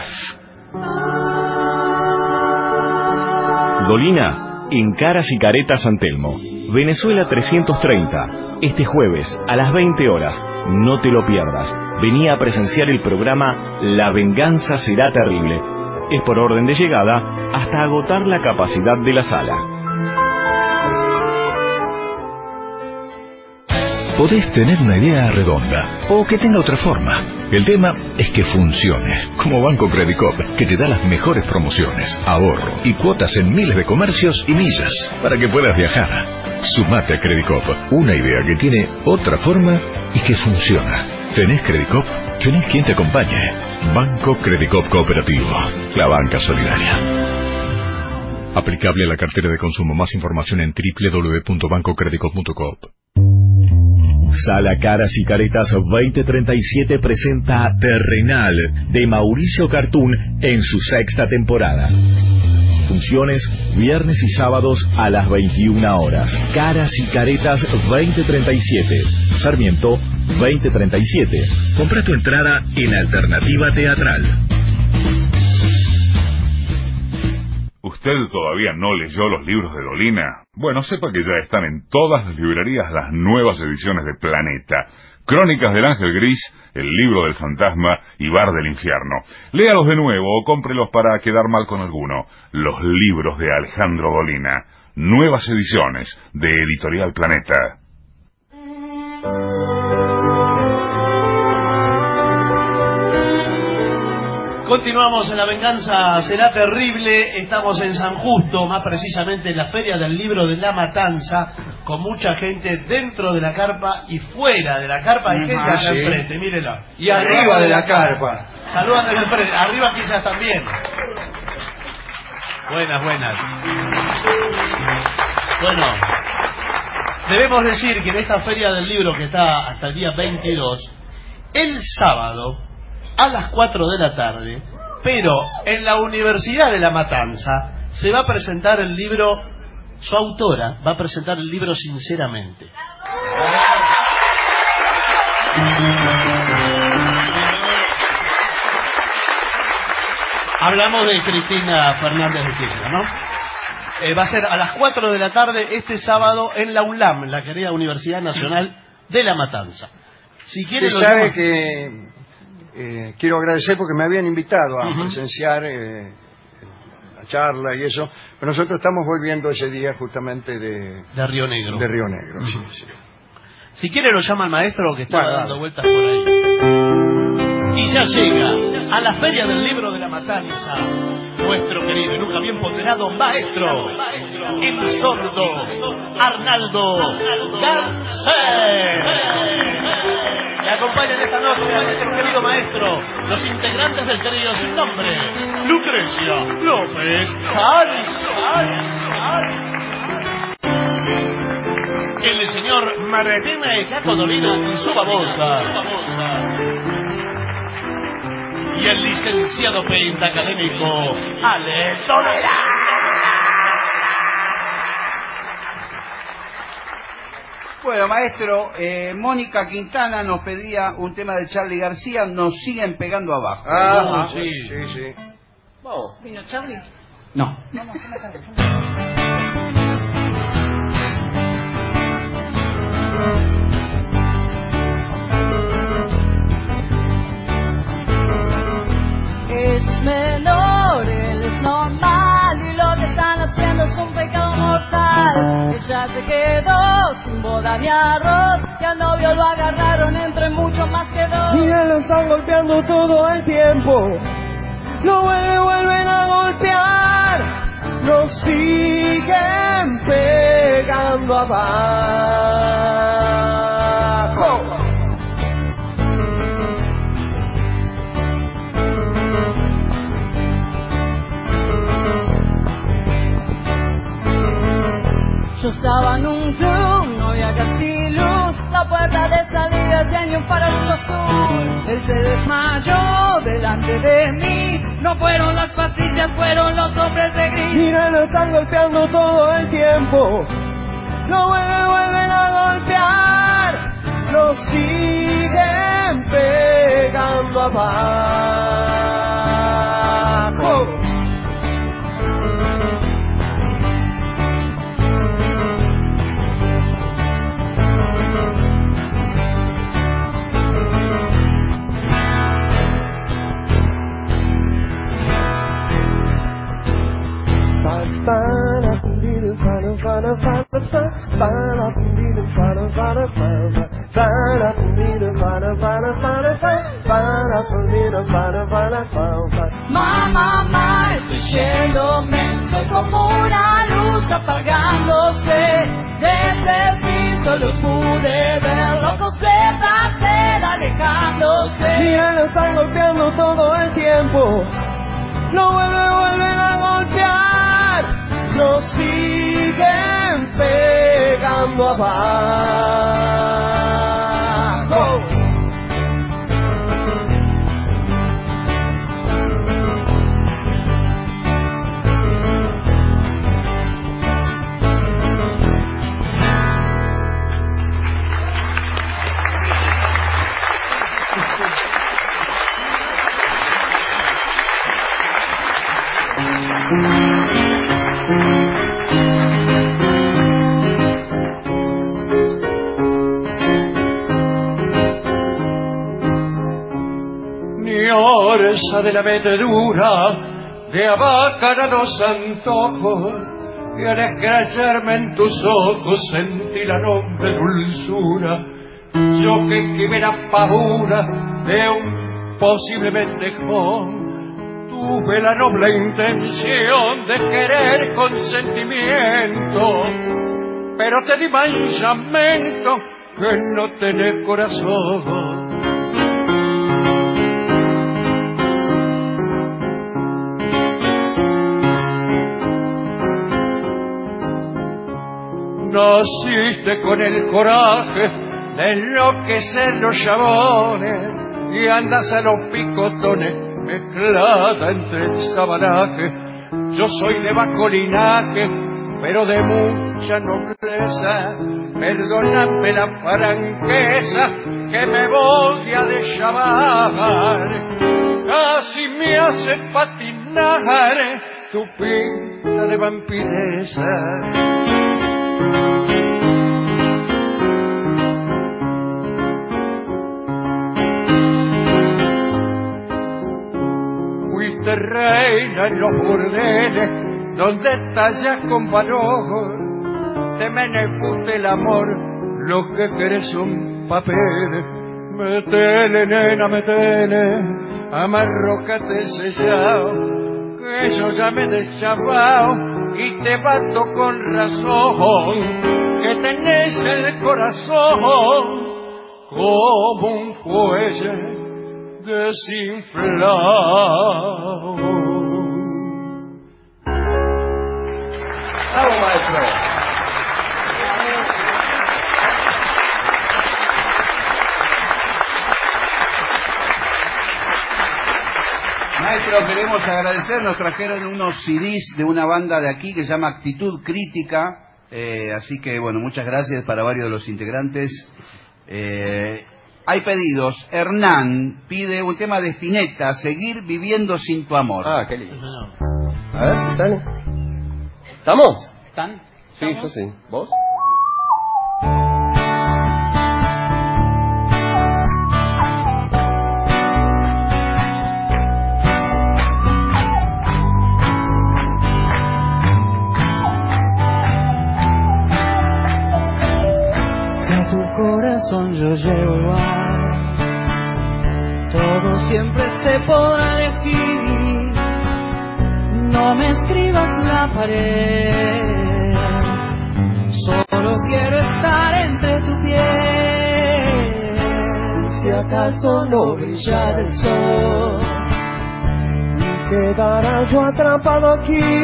Dolina, en Caras y Caretas San Telmo, Venezuela 330. Este jueves a las 20 horas, no te lo pierdas. Venía a presenciar el programa La Venganza Será Terrible. Es por orden de llegada hasta agotar la capacidad de la sala. Podés tener una idea redonda o que tenga otra forma. El tema es que funcione, como Banco Credicop, que te da las mejores promociones, ahorro y cuotas en miles de comercios y millas para que puedas viajar. Sumate a Credicop, una idea que tiene otra forma y que funciona. ¿Tenés Credicop? ¿Tenés quien te acompañe? Banco Credicop Cooperativo, la banca solidaria. Aplicable a la cartera de consumo. Más información en www.bancocredicop.coop. Sala Caras y Caretas 2037 presenta Terrenal de Mauricio Cartoon en su 6ª temporada. Funciones viernes y sábados a las 21 horas. Caras y Caretas 2037. Sarmiento 2037. Compra tu entrada en Alternativa Teatral. ¿Usted todavía no leyó los libros de Dolina? Bueno, sepa que ya están en todas las librerías las nuevas ediciones de Planeta. Crónicas del Ángel Gris, El libro del fantasma y Bar del infierno. Léalos de nuevo o cómprelos para quedar mal con alguno. Los libros de Alejandro Dolina. Nuevas ediciones de Editorial Planeta. Continuamos en La Venganza Será Terrible. Estamos en San Justo, más precisamente en la Feria del Libro de La Matanza, con mucha gente dentro de la carpa y fuera de la carpa. Hay gente acá enfrente, mírela. Y arriba de la carpa. Saludan desde enfrente, arriba quizás también. Buenas. Bueno, debemos decir que en esta Feria del Libro, que está hasta el día 22, el sábado a las 4 de la tarde, pero en la Universidad de La Matanza se va a presentar el libro, su autora va a presentar el libro Sinceramente. Hablamos de Cristina Fernández de Kirchner, ¿no? Va a ser a las 4 de la tarde este sábado en la UNLAM, la querida Universidad Nacional de La Matanza. Si quiere, sabe que quiero agradecer porque me habían invitado a presenciar la charla y eso, pero nosotros estamos volviendo ese día justamente de Río Negro. De Río Negro, sí. Si quiere lo llama el maestro que está dando vueltas por ahí. Y ya llega a la Feria del Libro de La Matanza nuestro querido y nunca bien ponderado maestro, el sordo Arnaldo Garcés. Me acompañan esta noche a nuestro querido maestro, los integrantes del trío sin nombre, Lucrecia López Harris. El señor Martín Caco Dolina y su babosa. Y el licenciado pentacadémico Ale Dolina. Bueno, maestro, Mónica Quintana nos pedía un tema de Charly García, nos siguen pegando abajo. Sí. ¿Vino Charly? No. Es menor, él es normal y lo que están haciendo es un pecado mortal. Ella se quedó sin boda ni arroz y al novio lo agarraron entre muchos más que dos. Y él lo están golpeando todo el tiempo, lo vuelven a golpear, lo siguen pegando abajo. Yo estaba en un club, no había casi luz, la puerta de salida tenía un farolillo azul. Él se desmayó delante de mí, no fueron las pastillas, fueron los hombres de gris. Mira, lo están golpeando todo el tiempo, lo vuelven a golpear, lo siguen pegando abajo. Mamá, estoy yéndome, soy como una luz apagándose desde el piso. solo pude ver locos de placer alejándose. Mira, lo están golpeando todo el tiempo. Lo vuelven a golpear. Nos siguen pegando abajo. Mi orza de la metedura de abacanados antojos, y al escracharme en tus ojos sentí la noble dulzura. Yo que quimera pavura de un posible mendejón, tuve la noble intención de querer con sentimiento, pero te di manchamento que no tenés corazón. Naciste con el coraje de enloquecer los chabones y andas a los picotones mezclada entre el sabanaje. Yo soy de bajo linaje, pero de mucha nobleza. Perdóname la franqueza que me voy a deschavar. Casi me hace patinar tu pinta de vampiresa. Fuiste reina en los burdeles donde tallas con valor. Te menefute el amor, lo que querés son papeles. Metele, nena, metele, amarrocate sellao, que yo ya me he deschavao y te bato con razón, que tenés el corazón como un fuelle desinflado. ¡Bravo, maestro! Maestro, queremos agradecer, nos trajeron unos CDs de una banda de aquí que se llama Actitud Crítica, así que bueno, muchas gracias para varios de los integrantes. Hay pedidos. Hernán pide un tema de Spinetta, Seguir viviendo sin tu amor. Ah, qué lindo. A ver si sale. ¿Estamos? ¿Están? Sí, yo sí. ¿Vos? Corazón yo llevo todo siempre se podrá elegir. No me escribas la pared, solo quiero estar entre tu piel. Si acaso no brillara el sol, quedara yo atrapado aquí,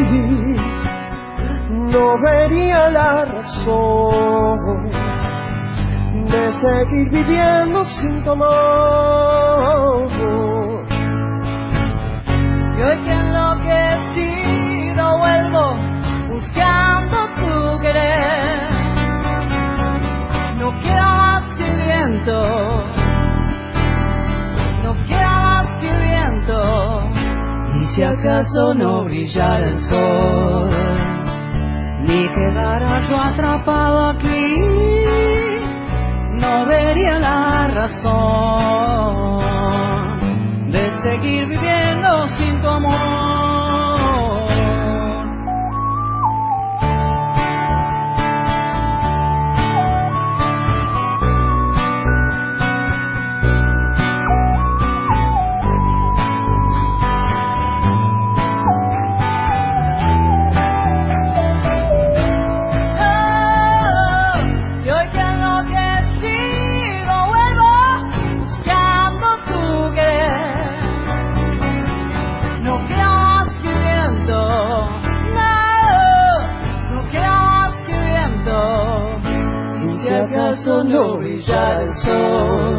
no vería la razón de seguir viviendo sin tu amor. Y hoy que enloquecido vuelvo buscando tu querer. No queda más que viento, no queda más que viento. Y si acaso no brillara el sol, ni quedara yo atrapado aquí, no vería la razón de seguir viviendo sin tu amor. Y hoy que sonó brillar el sol.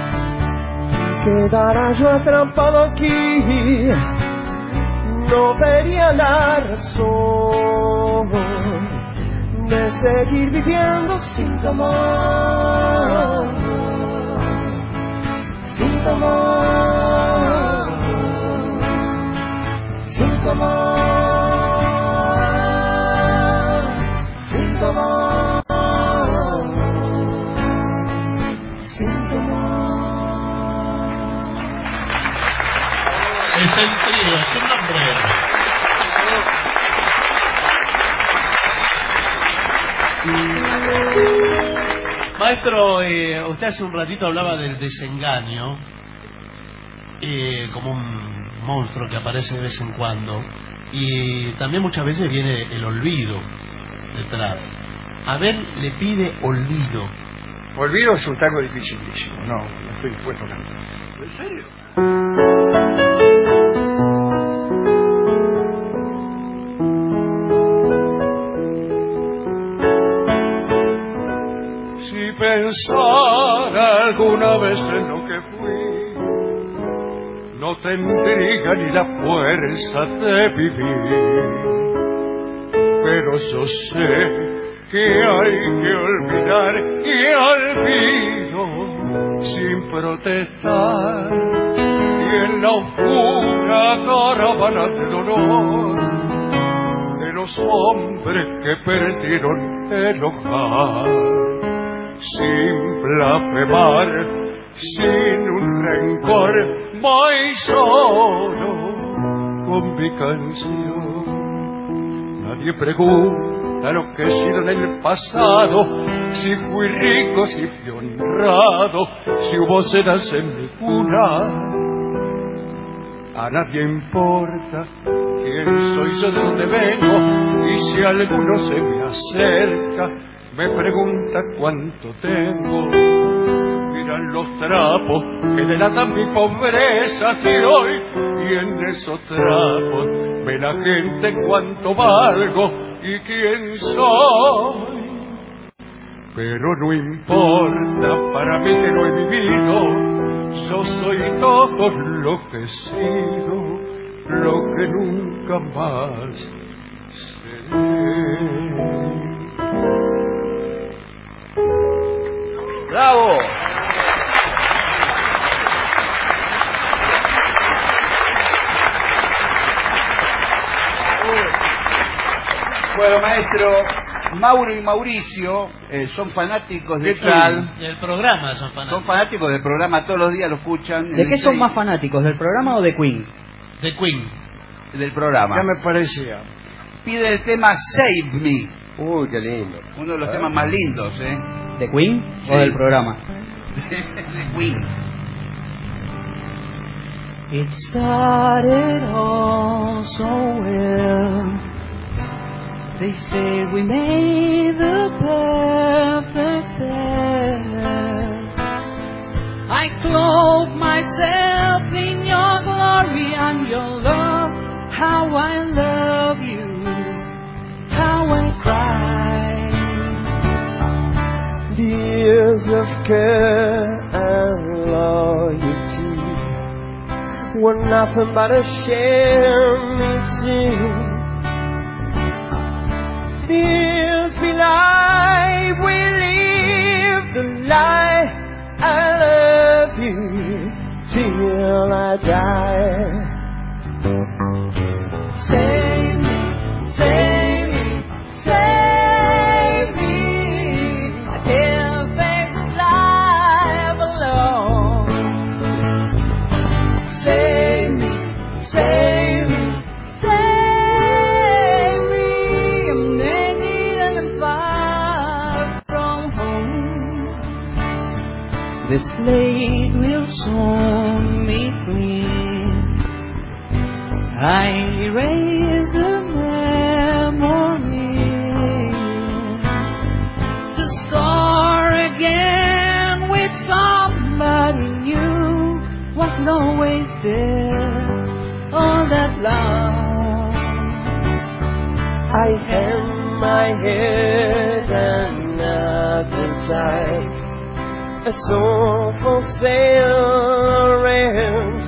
Quedara yo atrapado aquí, no vería la razón de seguir viviendo sin tu amor, sin tu amor, sin tu amor, sin tu amor, sin tu amor. Es el trío, su nombre. Maestro, usted hace un ratito hablaba del desengaño como un monstruo que aparece de vez en cuando, y también muchas veces viene el olvido detrás. Abel le pide olvido. Olvido es un tango dificilísimo. No estoy dispuesto a cantar. ¿En serio? Si pensara alguna vez en lo que fui, no tendría ni la fuerza de vivir. Pero yo sé que hay que olvidar y olvido sin protestar. Y en la oscura caravana del dolor de los hombres que perdieron el hogar, sin blasfemar, sin un rencor, voy solo con mi canción. Nadie pregunta lo que he sido en el pasado, si fui rico, si fui honrado, si hubo cenas en mi cuna. A nadie importa quién soy yo, de dónde vengo, y si alguno se me acerca me pregunta cuánto tengo. Miran los trapos que delatan mi pobreza de hoy, y en esos trapos ve la gente cuánto valgo y quién soy. Pero no importa para mí que no he vivido, yo soy todo lo que he sido, lo que nunca más seré. ¡Bravo! Bueno, maestro, Mauro y Mauricio son fanáticos del del programa, son fanáticos del programa, todos los días lo escuchan. ¿De qué son más fanáticos, del programa o de Queen? De Queen. Del programa. Ya me parecía. Pide el tema Save Me. Uy, qué lindo. Uno de los temas más lindos, ¿eh? ¿De Queen Sí. o del programa? De Queen. It started all so well. They said we made the perfect pair. I clothe myself in your glory and your love. How I love you, how I cry. The years of care and loyalty were nothing but a share me too. The years we lie, we live the lie. I love you till I die. Save me, save me, save me. I can't face this life alone. Save me, save me, save me. I'm naked and I'm far from home. This slate will soon be clean. I erase the memory to start again with somebody new. Wasn't always there all that long. I hang my head another sight, a soul for sale rent.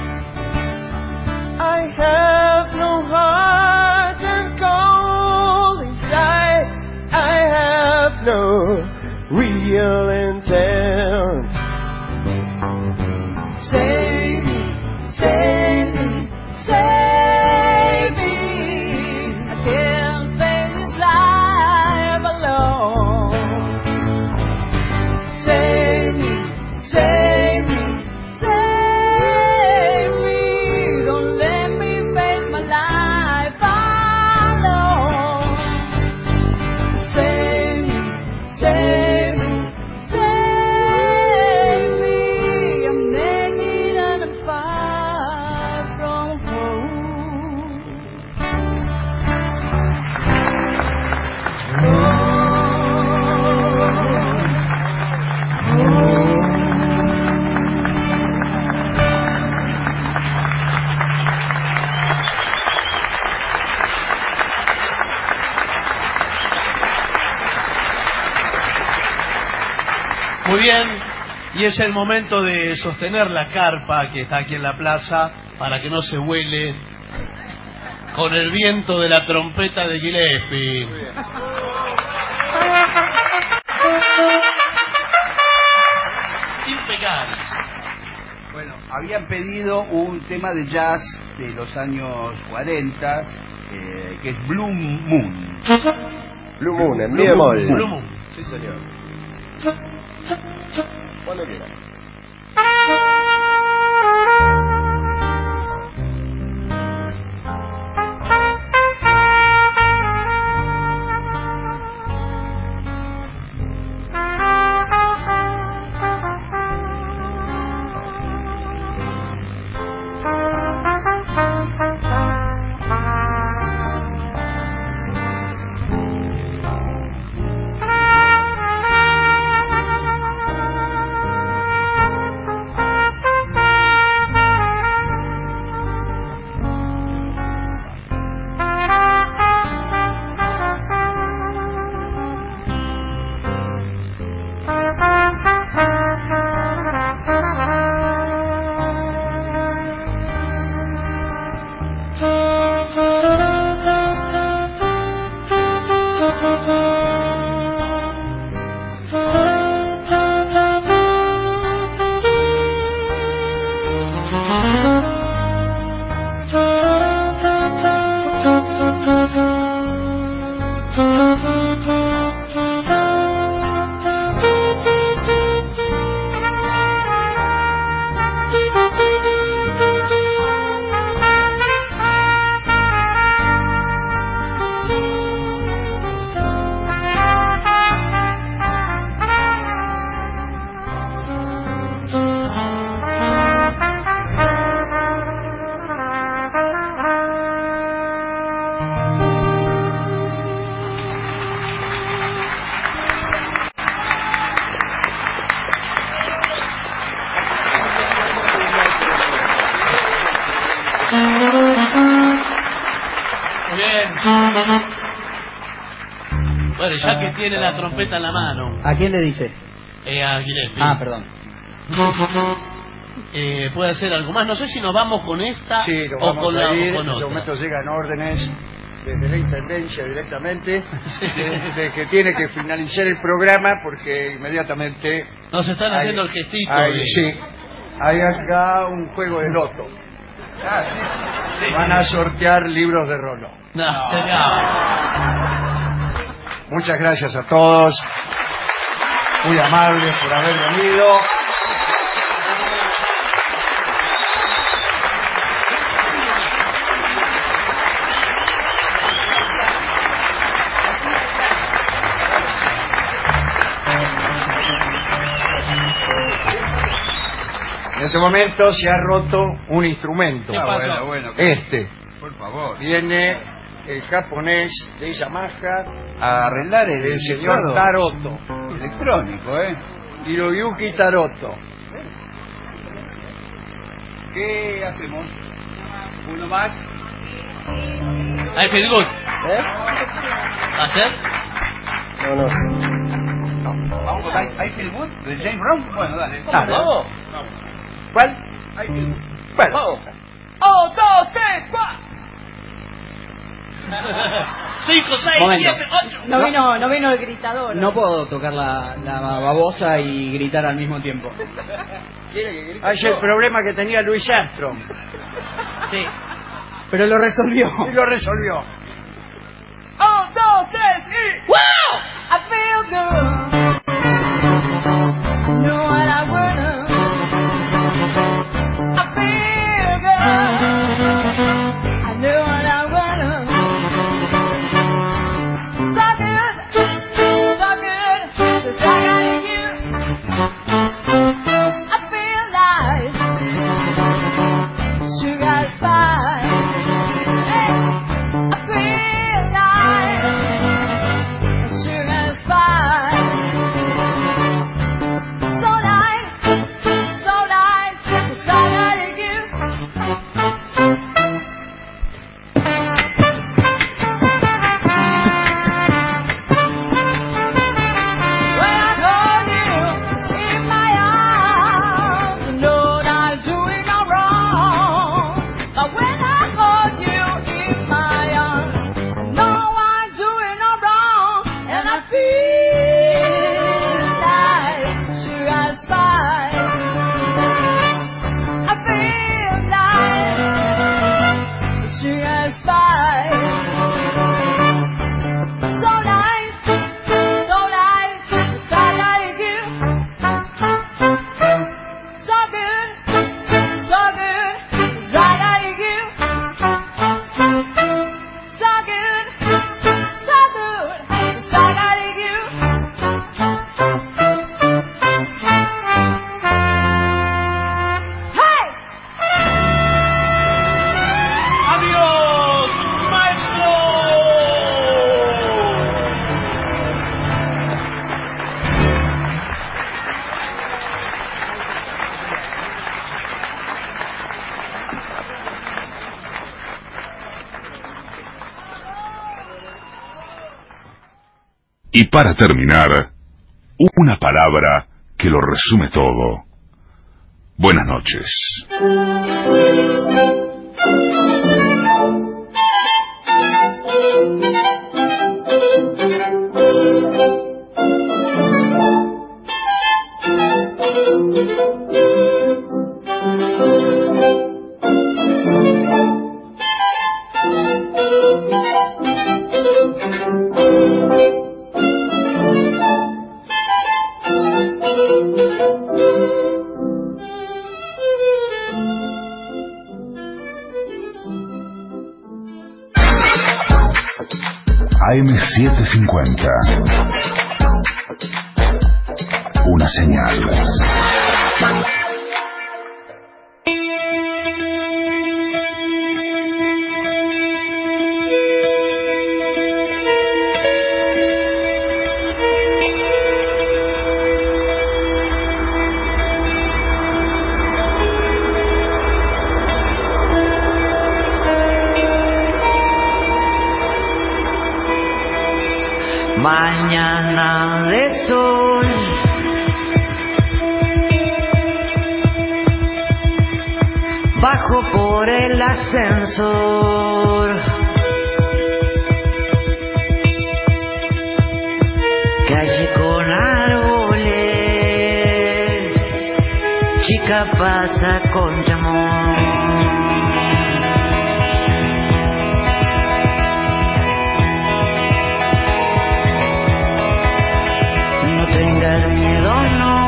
I have no heart and cold inside. I have no real intent. Save me, save me, save me. I can't face this life alone. Save me, save me, save me. Don't let me face my life alone. Save me, save me, save me. I'm naked and I'm far from home. Muy bien, y es el momento de sostener la carpa que está aquí en la plaza para que no se vuele con el viento de la trompeta de Gillespie. Impecable. Bueno, habían pedido un tema de jazz de los años 40, que es Blue Moon. Blue Moon, en mi bemol. Blue Moon. Sí, señor. Cuando quiera. Bueno, ya que tiene la trompeta en la mano. ¿A quién le dice? A Gillespie. Ah, perdón. Puede hacer algo más. No sé si nos vamos con esta Sí, nos o vamos con a la ir. o con En este otra. momento llegan órdenes desde la Intendencia directamente de que tiene que finalizar el programa porque inmediatamente... Nos están haciendo el gestito. Sí, hay acá un juego de loto. Van a sortear libros de Roló. No, señor. Muchas gracias a todos. Muy amables por haber venido. En este momento se ha roto un instrumento. Bueno, Por favor. Viene el japonés de Yamaha a arreglar el señor Taroto. Electrónico, Hiroyuki Taroto. ¿Qué hacemos? ¿Uno más? I feel good. ¿Hacer? No. Vamos ¿I Feel Good de James Brown? Bueno, dale. ¿Vamos? ¿Cuál? Bueno. 1, 2, 3, 4. 5, 6, Momento. 7, 8. No vino el gritador. No puedo tocar la babosa y gritar al mismo tiempo. Es el problema que tenía Louis Armstrong. Sí. Pero lo resolvió. Y lo resolvió. 1, 2, 3 y... ¡Wow! I feel good. I know what I wanna. I feel good. I know what I wanna. So good, just like I need you. I feel nice, sugar spice. Hey, I feel nice, sugar spice. So nice, just like I need you. Y para terminar, una palabra que lo resume todo. Buenas noches. AM750. Una señal. Mañana de sol, bajo por el ascensor, calle con árboles, chica pasa con temor. Tengas miedo, no.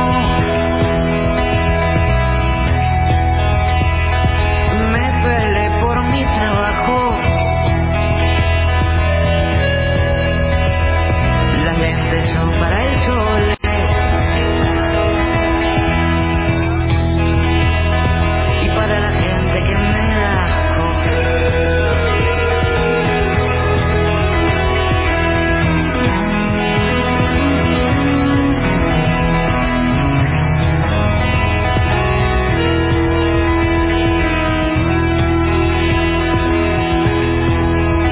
Me peleé por mi trabajo. Las lentes son para el sol. Y para la gente que me da asco.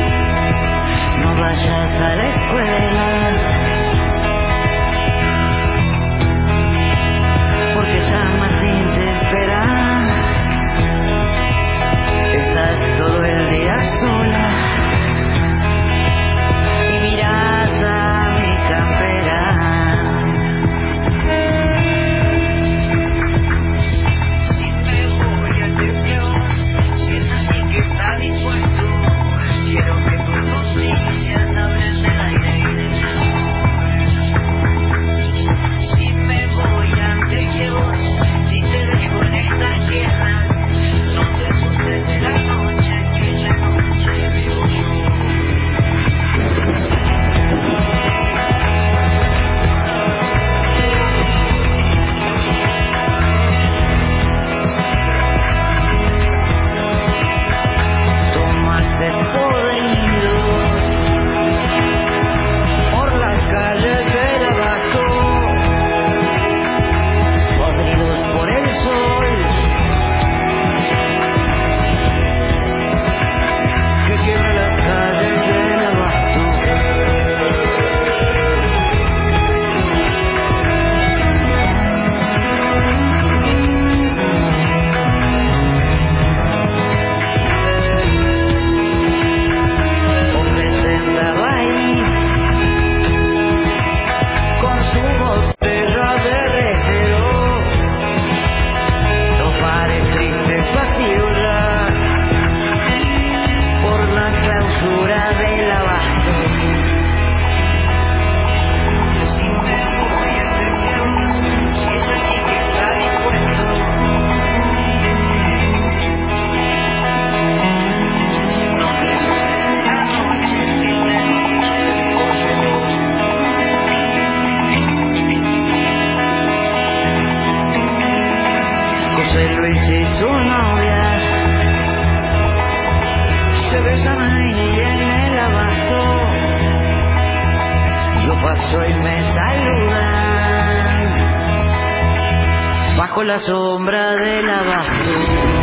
A la escuela, beso y me saludan bajo la sombra del abasto.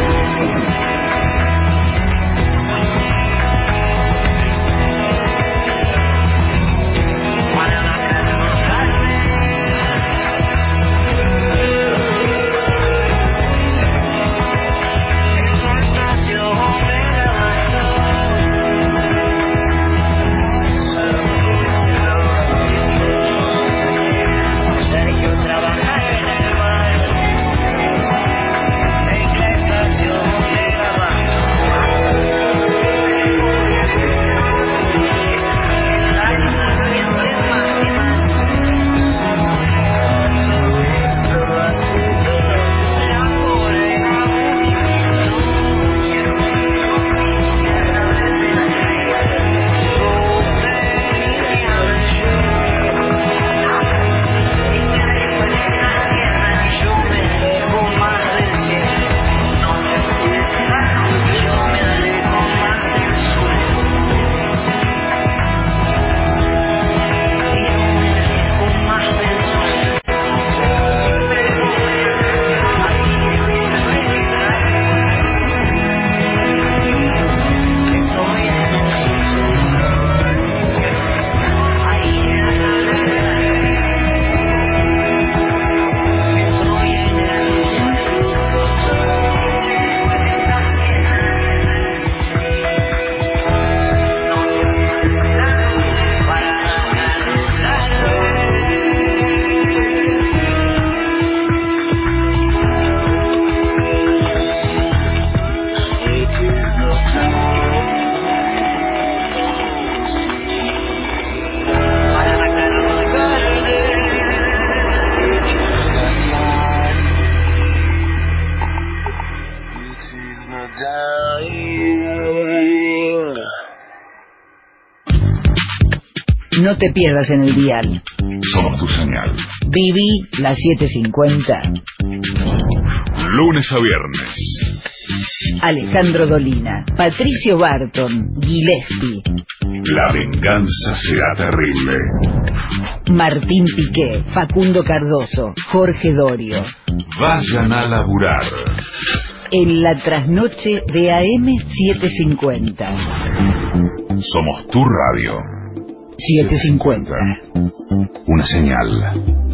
No te pierdas en el dial. Somos tu señal. Viví las 7:50. Lunes a viernes. Alejandro Dolina, Patricio Barton, Gillespie. La venganza será terrible. Martín Piqué, Facundo Cardoso, Jorge Dorio. Vayan a laburar. En la trasnoche de AM 7:50. Somos tu radio. 7:50. Una señal.